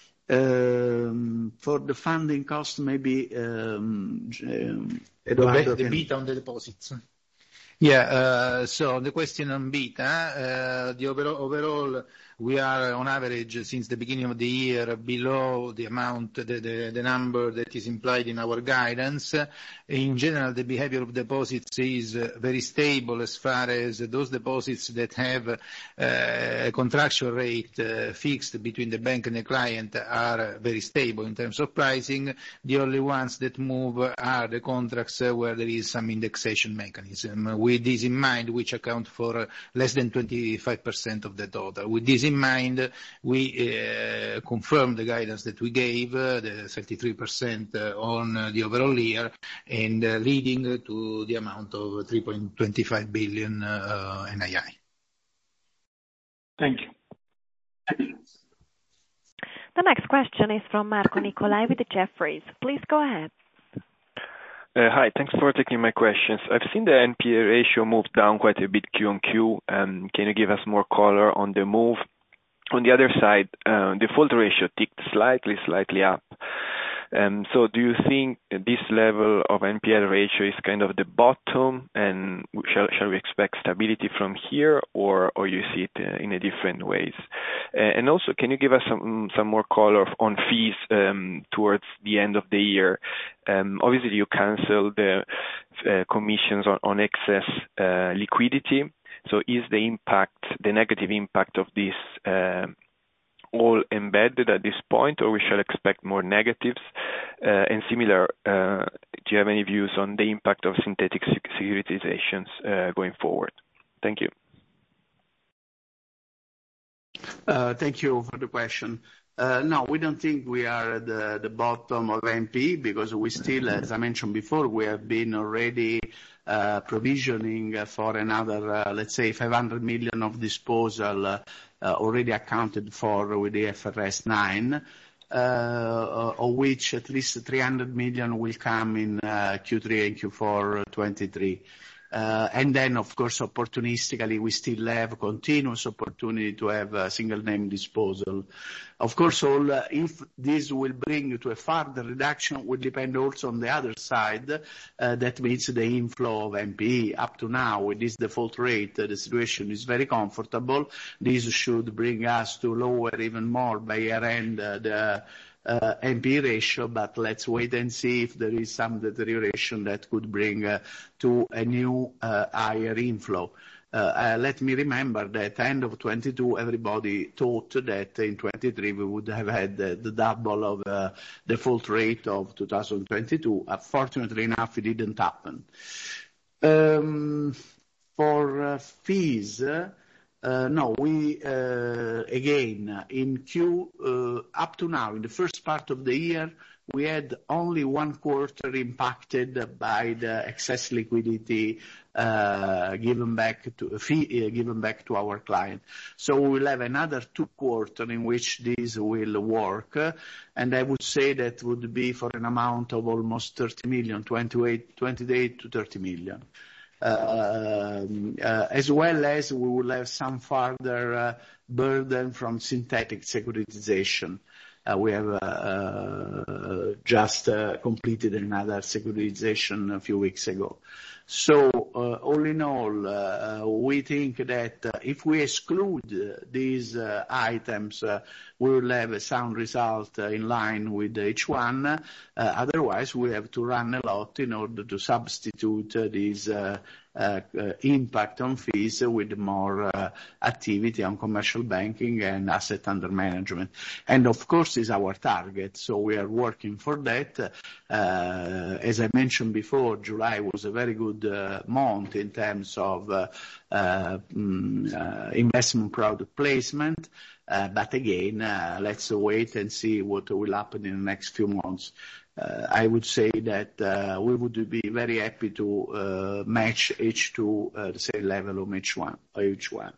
Um, for the funding cost, maybe um, um, Edoardo the can... beta on the deposits. Yeah, uh, so the question on beta, uh, the overall, overall, we are on average since the beginning of the year below the amount, the, the, the number that is implied in our guidance. In general, the behavior of deposits is uh, very stable as far as those deposits that have uh, a contractual rate uh, fixed between the bank and the client are very stable in terms of pricing. The only ones that move are the contracts uh, where there is some indexation mechanism. With this in mind, which account for uh, less than twenty-five percent of the total. With this in mind, we uh, confirm the guidance that we gave, uh, the thirty-three percent uh, on uh, the overall year, and uh, leading to the amount of three point two five billion uh, N I I. Thank you. The next question is from Marco Nicolai with Jefferies. Please go ahead. Uh, hi, thanks for taking my questions. I've seen the N P A ratio move down quite a bit Q on Q. Um, can you give us more color on the move? On the other side, uh, default ratio ticked slightly, slightly up. Um, so do you think this level of N P L ratio is kind of the bottom, and shall, shall we expect stability from here, or, or you see it uh, in a different ways? Uh, and also, can you give us some, some more color on fees um, towards the end of the year? Um, obviously, you canceled the uh, commissions on, on excess uh, liquidity. So is the impact, the negative impact of this uh, all embedded at this point, or we shall expect more negatives? Uh, and similar, uh, do you have any views on the impact of synthetic securitizations uh, going forward? Thank you. Uh, thank you for the question. Uh, no, we don't think we are at the, the bottom of N P because we still, as I mentioned before, we have been already uh, provisioning for another, uh, let's say, five hundred million of disposal uh, uh, already accounted for with the I F R S nine, uh, of which at least three hundred million will come in uh, Q three and Q four twenty-three. Uh, and then, of course, opportunistically, we still have continuous opportunity to have a single name disposal. Of course, all, uh, if this will bring to a further reduction will depend also on the other side. Uh, that means the inflow of N P E. Up to now, with this default rate, uh, the situation is very comfortable. This should bring us to lower even more by year-end uh, the Uh, N P E ratio, but let's wait and see if there is some deterioration that could bring uh, to a new uh, higher inflow. Uh, uh, let me remember that end of twenty-two, everybody thought that in twenty-three we would have had the, the double of uh, default rate of two thousand twenty-two. Unfortunately enough, it didn't happen. Um, for uh, fees, uh, Uh, no, we, uh, again, in Q, uh, up to now, in the first part of the year, we had only one quarter impacted by the excess liquidity, uh, given back to, fee, uh, given back to our client. So we will have another two quarters in which this will work, uh, and I would say that would be for an amount of almost thirty million, twenty-eight, twenty-eight to thirty million. Uh, uh, as well as we will have some further uh, burden from synthetic securitization. Uh, we have uh, uh, just uh, completed another securitization a few weeks ago. So, uh, all in all, uh, we think that uh, if we exclude uh, these uh, items, uh, we will have a sound result uh, in line with H one. Uh, otherwise, we have to run a lot in order to substitute uh, these uh, uh, uh, impact on fees with more uh, activity on commercial banking and asset under management. And of course, is our target. So we are working for that. Uh, as I mentioned before, July was a very good uh, month in terms of uh, uh, uh, investment product placement. Uh, but again, uh, let's wait and see what will happen in the next few months. Uh, I would say that uh, we would be very happy to uh, match H two uh, the same level of H one. H one.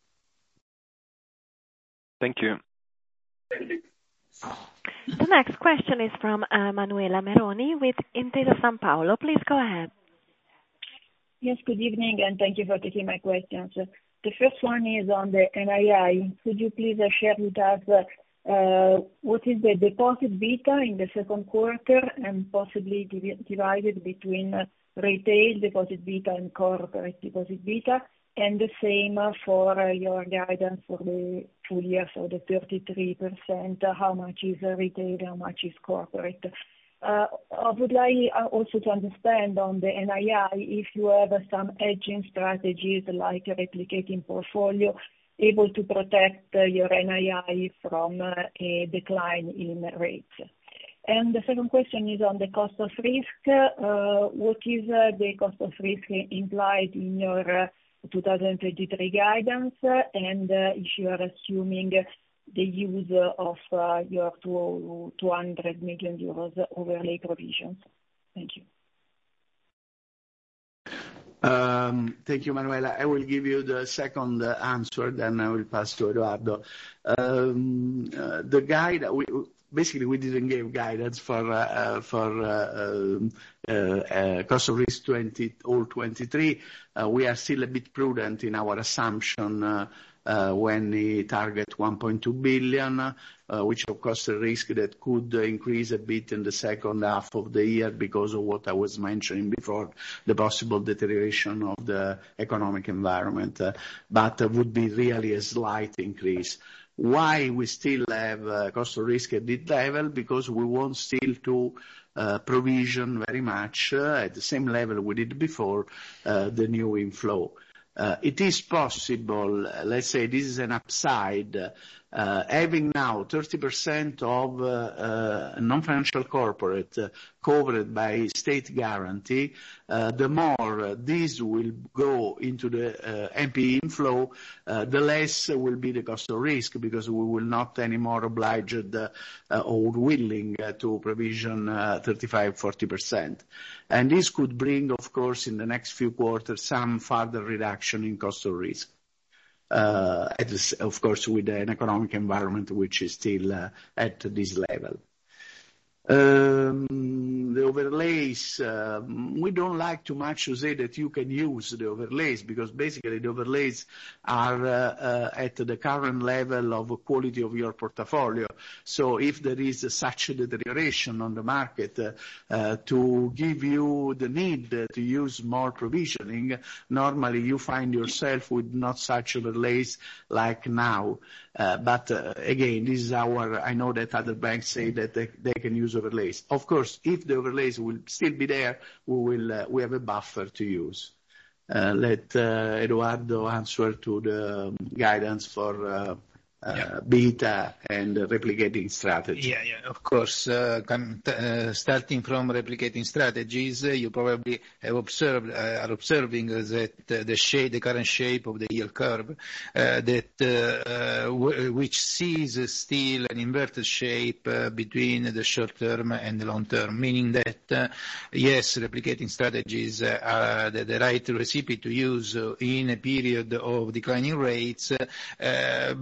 Thank you. The next question is from uh, Manuela Meroni with Intesa Sanpaolo. Please go ahead. Yes, good evening, and thank you for taking my questions. The first one is on the N I I. Could you please share with us uh, what is the deposit beta in the second quarter, and possibly div- divided between retail deposit beta and corporate deposit beta, and the same for uh, your guidance for the full year, so the thirty-three percent, how much is retail, how much is corporate? Uh, I would like also to understand on the N I I if you have some hedging strategies like a replicating portfolio able to protect uh, your N I I from uh, a decline in rates. And the second question is on the cost of risk. Uh, what is uh, the cost of risk implied in your uh, twenty twenty-three guidance, and uh, if you are assuming the use of uh, your two hundred million euros overlay provisions? Thank you. Um, thank you, Manuela. I will give you the second uh, answer, then I will pass to Edoardo. Um, uh, the guide, we, basically we didn't give guidance for uh, uh, for uh, uh, uh, cost of risk twenty all twenty-three. Uh, we are still a bit prudent in our assumption uh, uh, when we target one point two billion, uh, which of course a risk that could increase a bit in the second half of the year because of what I was mentioning before, the possible deterioration of the economic environment, uh, but uh, would be really a slight increase. Why we still have uh, cost of risk at this level? Because we want still to uh, provision very much uh, at the same level we did before uh, the new inflow. Uh, it is possible, uh, let's say this is an upside, uh, uh, having now thirty percent of uh, uh, non-financial corporate uh, covered by state guarantee, uh, the more uh, this will go into the uh, N P E inflow, uh, the less will be the cost of risk, because we will not anymore obliged uh, uh, or willing uh, to provision uh, thirty-five to forty percent. And this could bring, of course, in the next few quarters, some further reduction in cost of risk. Uh, at this, of course, with an economic environment which is still uh, at this level. Um, the overlays, uh, we don't like too much to say that you can use the overlays, because basically the overlays are uh, uh, at the current level of quality of your portfolio. So if there is uh, such a deterioration on the market uh, uh, to give you the need uh, to use more provisioning, normally you find yourself with not such overlays like now. Uh, but uh, again, this is our, I know that other banks say that they, they can use overlays. Of course, if the overlays will still be there, we will, uh, we have a buffer to use. Uh, let uh, Edoardo answer to the guidance for uh, uh, yeah. beta and replicating strategy. Yeah, yeah, of course. Uh, com- t- uh, starting from replicating strategies, uh, you probably have observed, uh, are observing that uh, the shape, the current shape of the yield curve, uh, that uh, uh, w- which sees uh, still an inverted shape uh, between the short term and the long term, meaning that uh, yes, replicating strategies uh, are the, the right recipe to use uh, in a period of declining rates, uh, but uh,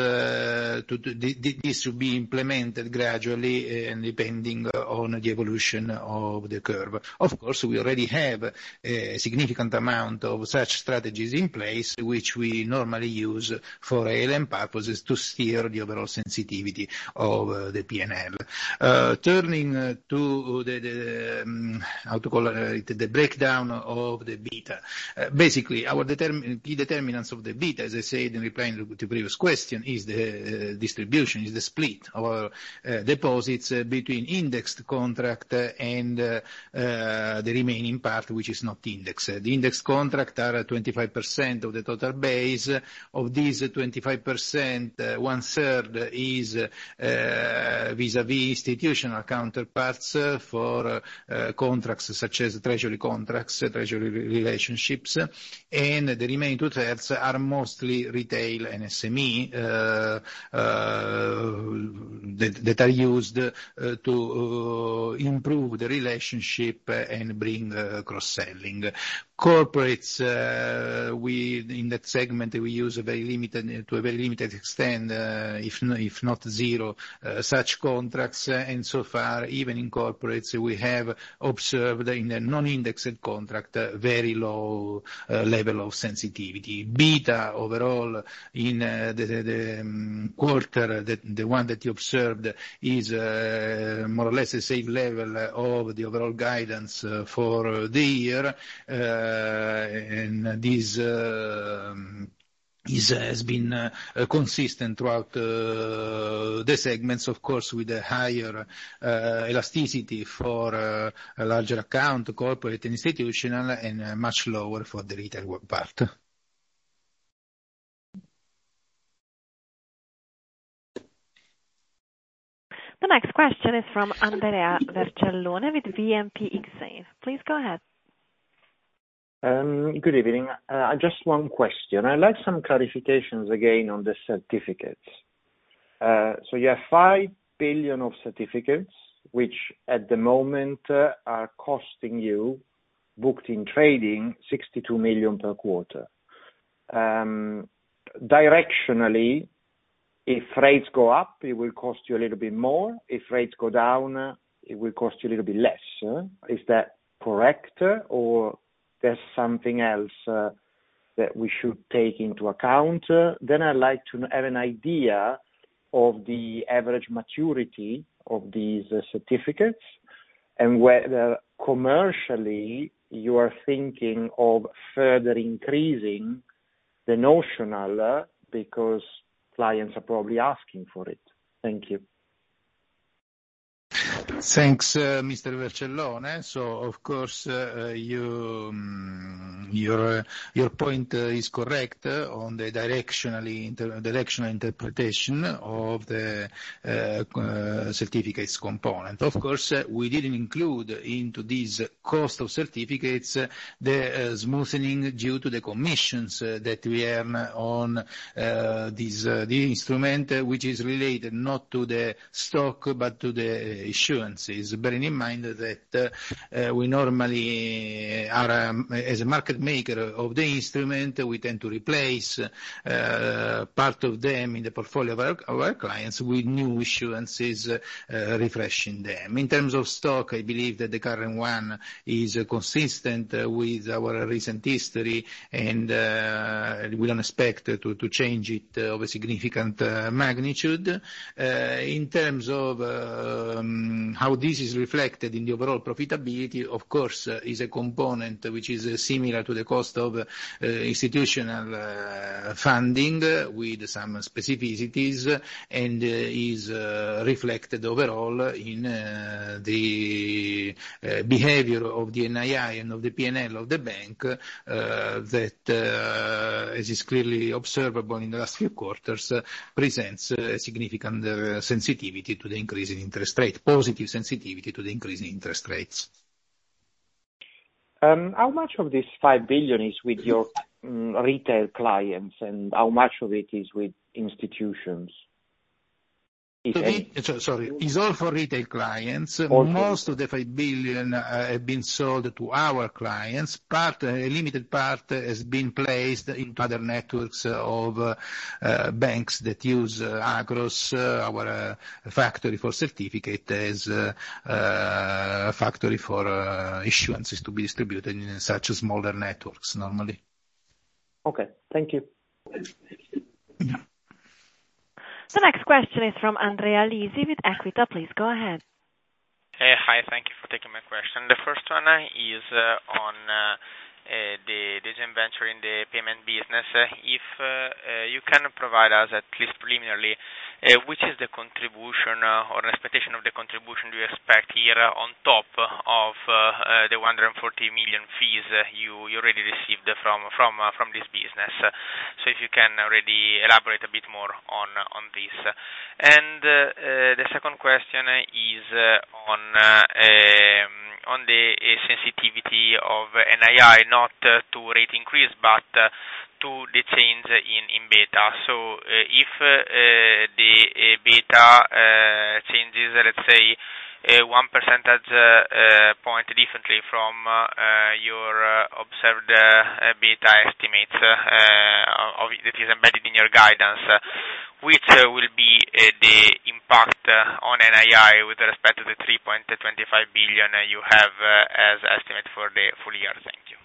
uh, to, to, this should be implemented gradually and depending on the evolution of the curve. Of course, we already have a significant amount of such strategies in place, which we normally use for A L M purposes to steer the overall sensitivity of uh, the P and L. Uh, turning uh, to the, the um, how to call it, the breakdown of the beta. Uh, basically, our determin key determinants of the beta, as I said in replying to the previous question, is the uh, distribution, is the split of our uh, deposits uh, between indexed contract and uh, uh, the remaining part, which is not indexed. The indexed contract are twenty-five percent of the total base. Of these twenty-five percent, uh, one third is uh, vis-à-vis institutional counterparts uh, for uh, contracts such as treasury contracts, uh, treasury relationships, and the remaining two thirds are mostly retail and S M E uh, uh, that, that are used uh, to uh, improve the relationship and bring uh, cross-selling. Corporates, uh, we in that segment we use a very limited, to a very limited extent, uh, if, no, if not zero, uh, such contracts, uh, and so far, even in corporates, we have observed in a non-indexed contract a very low uh, level of sensitivity. Beta overall in uh, the, the, the um, quarter, the, the one that you observed, is uh, more or less the same level of the overall guidance uh, for the year. Uh, and this uh, is, has been uh, consistent throughout uh, the segments, of course, with a higher uh, elasticity for uh, a larger account, corporate and institutional, and uh, much lower for the retail part. The next question is from Andrea Vercellone with B N P Exane. Please go ahead. Um, good evening. Uh, just one question. I'd like some clarifications again on the certificates. Uh, so you have five billion of certificates, which at the moment uh, are costing you, booked in trading, sixty-two million per quarter. Um, directionally, if rates go up, it will cost you a little bit more. If rates go down, it will cost you a little bit less. Uh? Is that correct, or there's something else uh, that we should take into account? Uh, then I'd like to have an idea of the average maturity of these uh, certificates, and whether commercially you are thinking of further increasing the notional uh, because clients are probably asking for it. Thank you. Thanks, uh, Mister Vercellone. So, of course, uh, you, um, your uh, your point uh, is correct uh, on the directionally inter directional interpretation of the uh, uh, certificates component. Of course, uh, we didn't include into this cost of certificates uh, the uh, smoothing due to the commissions uh, that we earn on uh, this uh, the instrument, uh, which is related not to the stock but to the issuance. Bearing in mind that uh, we normally are, um, as a market maker of the instrument, we tend to replace uh, part of them in the portfolio of our, of our clients with new issuances, uh, refreshing them. In terms of stock, I believe that the current one is uh, consistent uh, with our recent history, and uh, we don't expect to, to change it uh, of a significant uh, magnitude. Uh, in terms of uh, um, how this is reflected in the overall profitability, of course, uh, is a component which is uh, similar to the cost of uh, institutional uh, funding uh, with some specificities, and uh, is uh, reflected overall in uh, the uh, behavior of the N I I and of the P and L of the bank uh, that, uh, as is clearly observable in the last few quarters, uh, presents a significant uh, sensitivity to the increase in interest rate, positive sensitivity to the increase in interest rates. Um, how much of this five billion is with your um, retail clients, and how much of it is with institutions? Sorry, is all for retail clients. All Most for of the five billion uh, have been sold to our clients. Part, a limited part has been placed into other networks of uh, uh, banks that use uh, Agros, uh, our uh, factory for certificate, as uh, uh, a factory for uh, issuances to be distributed in such smaller networks normally. Okay, thank you. Yeah. The next question is from Andrea Lisi with Equita. Please go ahead. Uh, hi, thank you for taking my question. The first one is uh, on uh, uh, the, the joint venture in the payment business. Uh, if uh, uh, you can provide us, at least preliminarily, uh, which is the contribution uh, or an expectation of the contribution do you expect here uh, on top of uh, uh, the one hundred forty million fees uh, you, you already received from from uh, from this business? So if you can already elaborate a bit more on on this. And uh, uh, the second question is uh, on uh, um, on the uh, sensitivity of N I I, not uh, to rate increase, but uh, to the change in, in beta. So uh, if uh, the uh, beta uh, changes, let's say, uh, one percentage uh, uh, point differently from uh, uh, your uh, observed uh, beta estimates uh, of, that is embedded in your guidance, uh, which uh, will be uh, the impact uh, on N I I with respect to the three point two five billion uh, you have uh, as estimate for the full year? Thank you.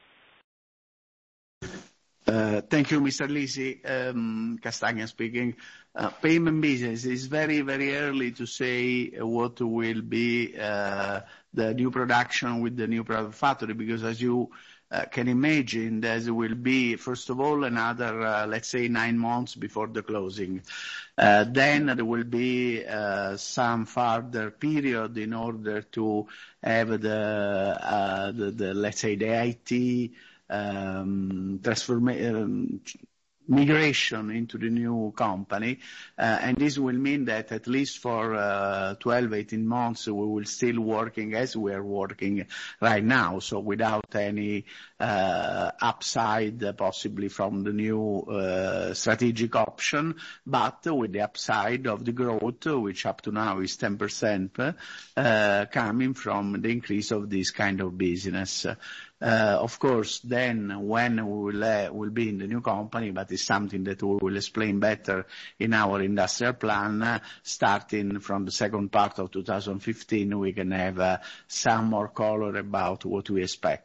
Uh, thank you, Mister Lisi. Um, Castagna speaking. Uh, payment business is very, very early to say what will be uh, the new production with the new product factory, because as you uh, can imagine, there will be, first of all, another, uh, let's say, nine months before the closing. Uh, then there will be uh, some further period in order to have the, uh, the, the let's say, the I T Um, transformation, um, migration into the new company, uh, and this will mean that at least for uh, twelve, eighteen months we will still working as we are working right now, so without any uh, upside uh, possibly from the new uh, strategic option, but with the upside of the growth, which up to now is ten percent, uh, coming from the increase of this kind of business. Uh, of course, then when we will, uh, will be in the new company, but it's something that we will explain better in our industrial plan, uh, starting from the second part of two thousand fifteen, we can have uh, some more color about what we expect.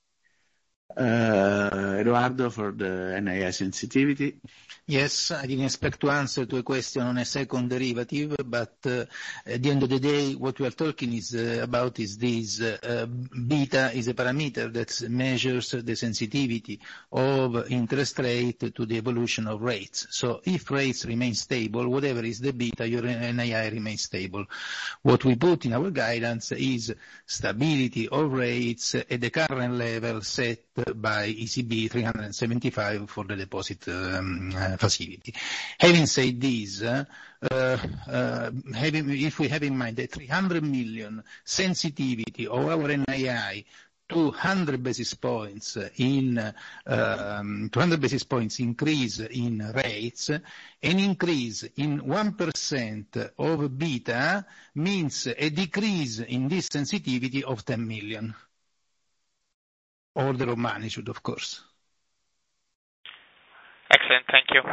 Uh, Eduardo, for the N I I sensitivity. Yes, I didn't expect to answer to a question on a second derivative, but uh, at the end of the day, what we are talking is uh, about is this. Uh, beta is a parameter that measures the sensitivity of interest rate to the evolution of rates. So if rates remain stable, whatever is the beta, your N I I remains stable. What we put in our guidance is stability of rates at the current level set by E C B three hundred seventy-five for the deposit um, uh, facility. Having said this, uh, uh, having, if we have in mind the three hundred million sensitivity of our N I I two hundred basis points in um, two hundred basis points increase in rates, an increase in one percent of beta means a decrease in this sensitivity of ten million. Order of magnitude, of course. Excellent. Thank you.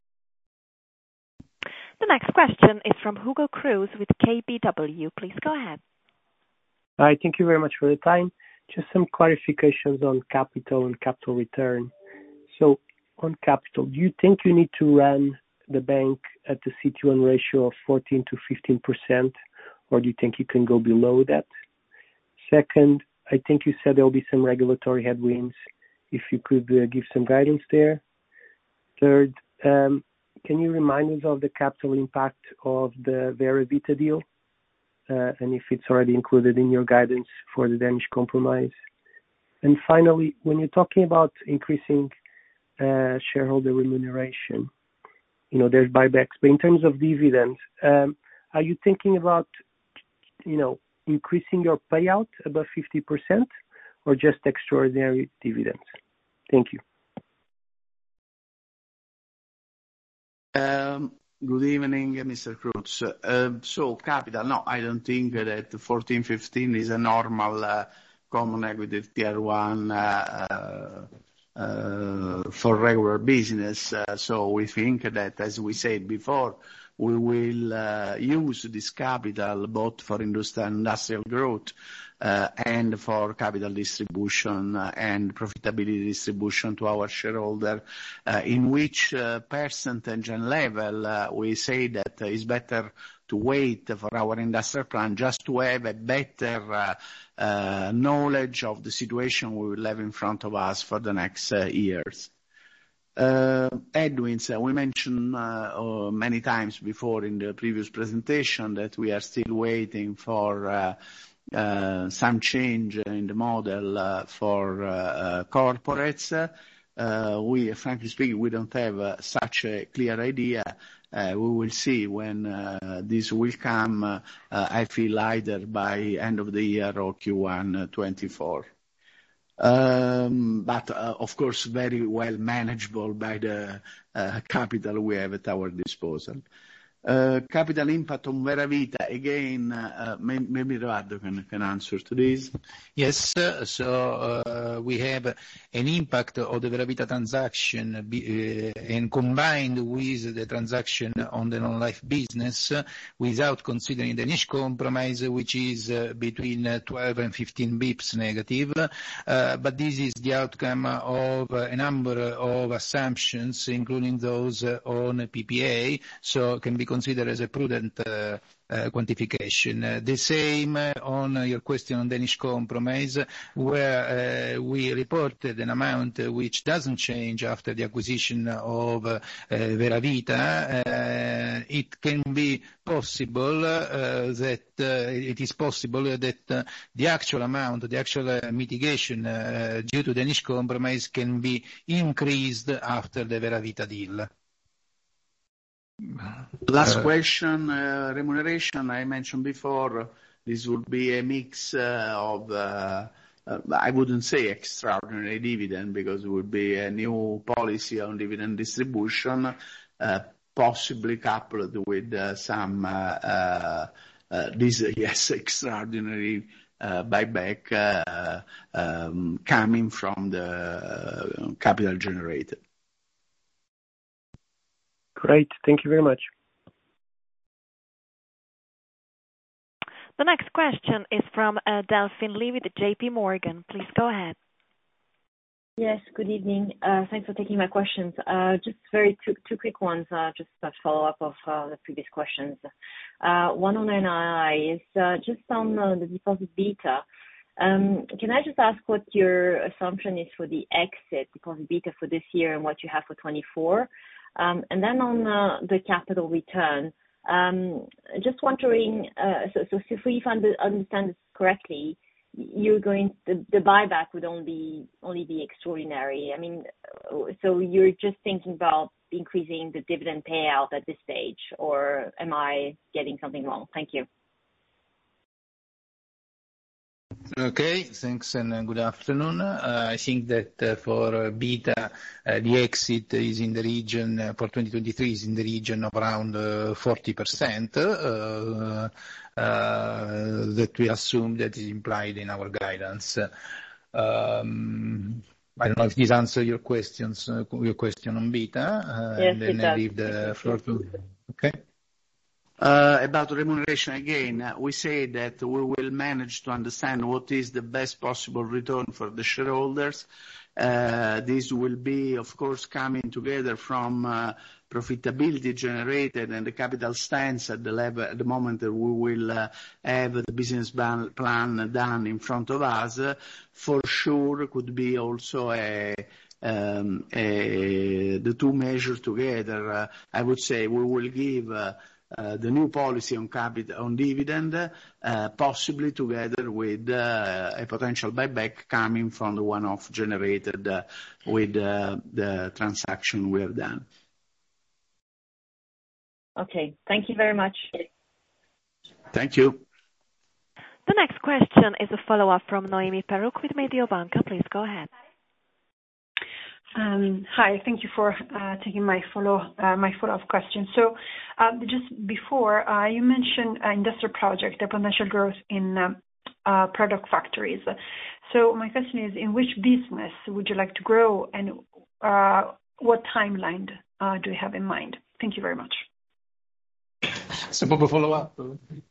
The next question is from Hugo Cruz with K B W. Please go ahead. Hi, thank you very much for the time. Just some clarifications on capital and capital return. So on capital, do you think you need to run the bank at the C T one ratio of fourteen to fifteen percent, or do you think you can go below that? Second, I think you said there will be some regulatory headwinds. If you could uh, give some guidance there. Third, um, can you remind us of the capital impact of the Vera Vita deal, uh, and if it's already included in your guidance for the Danish Compromise? And finally, when you're talking about increasing uh, shareholder remuneration, you know, there's buybacks, but in terms of dividends, um, are you thinking about, you know, increasing your payout above fifty percent or just extraordinary dividends? Thank you. Um, Good evening, Mister Cruz. Uh, so capital, no, I don't think that fourteen fifteen is a normal uh, common equity tier one uh, uh, for regular business. Uh, so we think that, as we said before, we will uh, use this capital both for industrial industrial growth uh, and for capital distribution uh, and profitability distribution to our shareholder, uh, in which uh, percentage and level uh, we say that it's better to wait for our industrial plan just to have a better uh, uh, knowledge of the situation we will have in front of us for the next uh, years. Uh, headwinds, uh, we mentioned uh, uh, many times before in the previous presentation that we are still waiting for uh, uh, some change in the model uh, for uh, uh, corporates. Uh, we, frankly speaking, we don't have uh, such a clear idea. Uh, we will see when uh, this will come, uh, I feel either by end of the year or Q one twenty-four. Um, but uh, of course, very well manageable by the uh, capital we have at our disposal. Uh, capital impact on Vera Vita, again, uh, maybe Edoardo can, can answer to this. Yes, uh, so uh, we have an impact of the Vera Vita transaction be, uh, and combined with the transaction on the non-life business uh, without considering the niche compromise, which is uh, between uh, twelve and fifteen bips negative. Uh, but this is the outcome of uh, a number of assumptions, including those uh, on P P A, so it can be considered as a prudent uh, uh, quantification. Uh, the same uh, on uh, your question on Danish compromise, where uh, we reported an amount uh, which doesn't change after the acquisition of uh, uh, Vera Vita. Uh, it can be possible uh, that uh, it is possible that uh, the actual amount, the actual uh, mitigation uh, due to Danish compromise can be increased after the Vera Vita deal. Last question, uh, remuneration. I mentioned before, this would be a mix uh, of, uh, uh, I wouldn't say extraordinary dividend, because it would be a new policy on dividend distribution, uh, possibly coupled with uh, some, uh, uh, uh, this, yes, extraordinary uh, buyback uh, um, coming from the capital generated. Great. Thank you very much. The next question is from uh, Delphine Lee with J P Morgan. Please go ahead. Yes, good evening. Uh, thanks for taking my questions. Uh, just very two, two quick ones, uh, just a follow-up of uh, the previous questions. Uh, one on N I I is uh, just on uh, the deposit beta. Um, can I just ask what your assumption is for the exit deposit beta for this year and what you have for twenty-four? Um, and then on uh, the capital return, um, just wondering, uh, so, so if we understand this correctly, you're going, the, the buyback would only only be extraordinary. I mean, so you're just thinking about increasing the dividend payout at this stage, or am I getting something wrong? Thank you. Okay, thanks and good afternoon. Uh, I think that uh, for uh, beta, uh, the exit is in the region, uh, for twenty twenty-three is in the region of around uh, forty percent, uh, uh, that we assume that is implied in our guidance. Um, I don't know if this answers your questions, uh, your question on beta, uh, yes, and then it I does. leave the floor to... Okay. Uh, about remuneration, again, uh, we say that we will manage to understand what is the best possible return for the shareholders. Uh, this will be, of course, coming together from uh, profitability generated and the capital stance at the level, at the moment that we will uh, have the business plan, plan done in front of us. Uh, for sure, could be also a um, a, the two measures together. Uh, I would say we will give uh, Uh, the new policy on capital, on dividend, uh, possibly together with uh, a potential buyback coming from the one-off generated uh, with uh, the transaction we have done. Okay. Thank you very much. Thank you. The next question is a follow-up from Noemi Peruch with Mediobanca. Please go ahead. Um, Hi. Thank you for uh, taking my follow uh, my follow-up question. So, uh, just before, uh, you mentioned uh, industrial project, the potential growth in um, uh, product factories. So my question is, in which business would you like to grow, and uh, what timeline uh, do you have in mind? Thank you very much. So, Bob, follow up.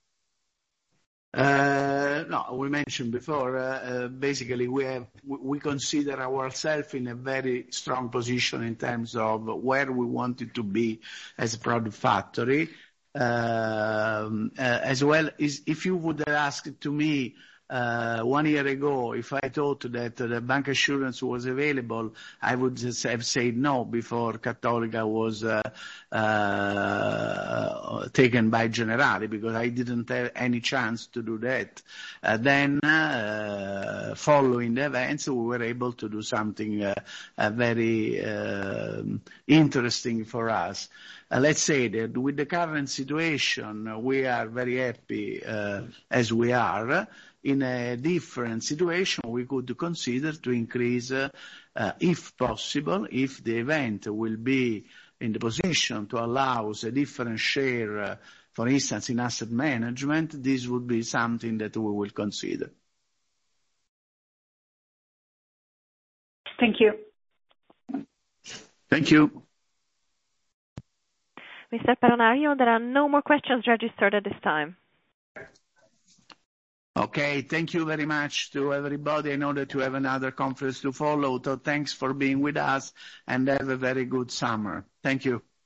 Uh, no, we mentioned before, uh, uh, basically we have, we consider ourselves in a very strong position in terms of where we wanted to be as a product factory. Um, uh, as well as if you would have asked to me uh, one year ago if I thought that uh, the bank assurance was available, I would just have said no before Cattolica was uh, uh, taken by Generali, because I didn't have any chance to do that. Uh, then, uh, following the events, we were able to do something uh, uh, very uh, interesting for us. Uh, let's say that with the current situation, uh, we are very happy uh, as we are. In a different situation, we could consider to increase, uh, uh, if possible, if the event will be in the position to allow us a different share, uh, for instance, in asset management, this would be something that we will consider. Thank you. Thank you. Mister Peronaglio, there are no more questions registered at this time. Okay, thank you very much to everybody. I know that you have another conference to follow, so thanks for being with us, and have a very good summer. Thank you.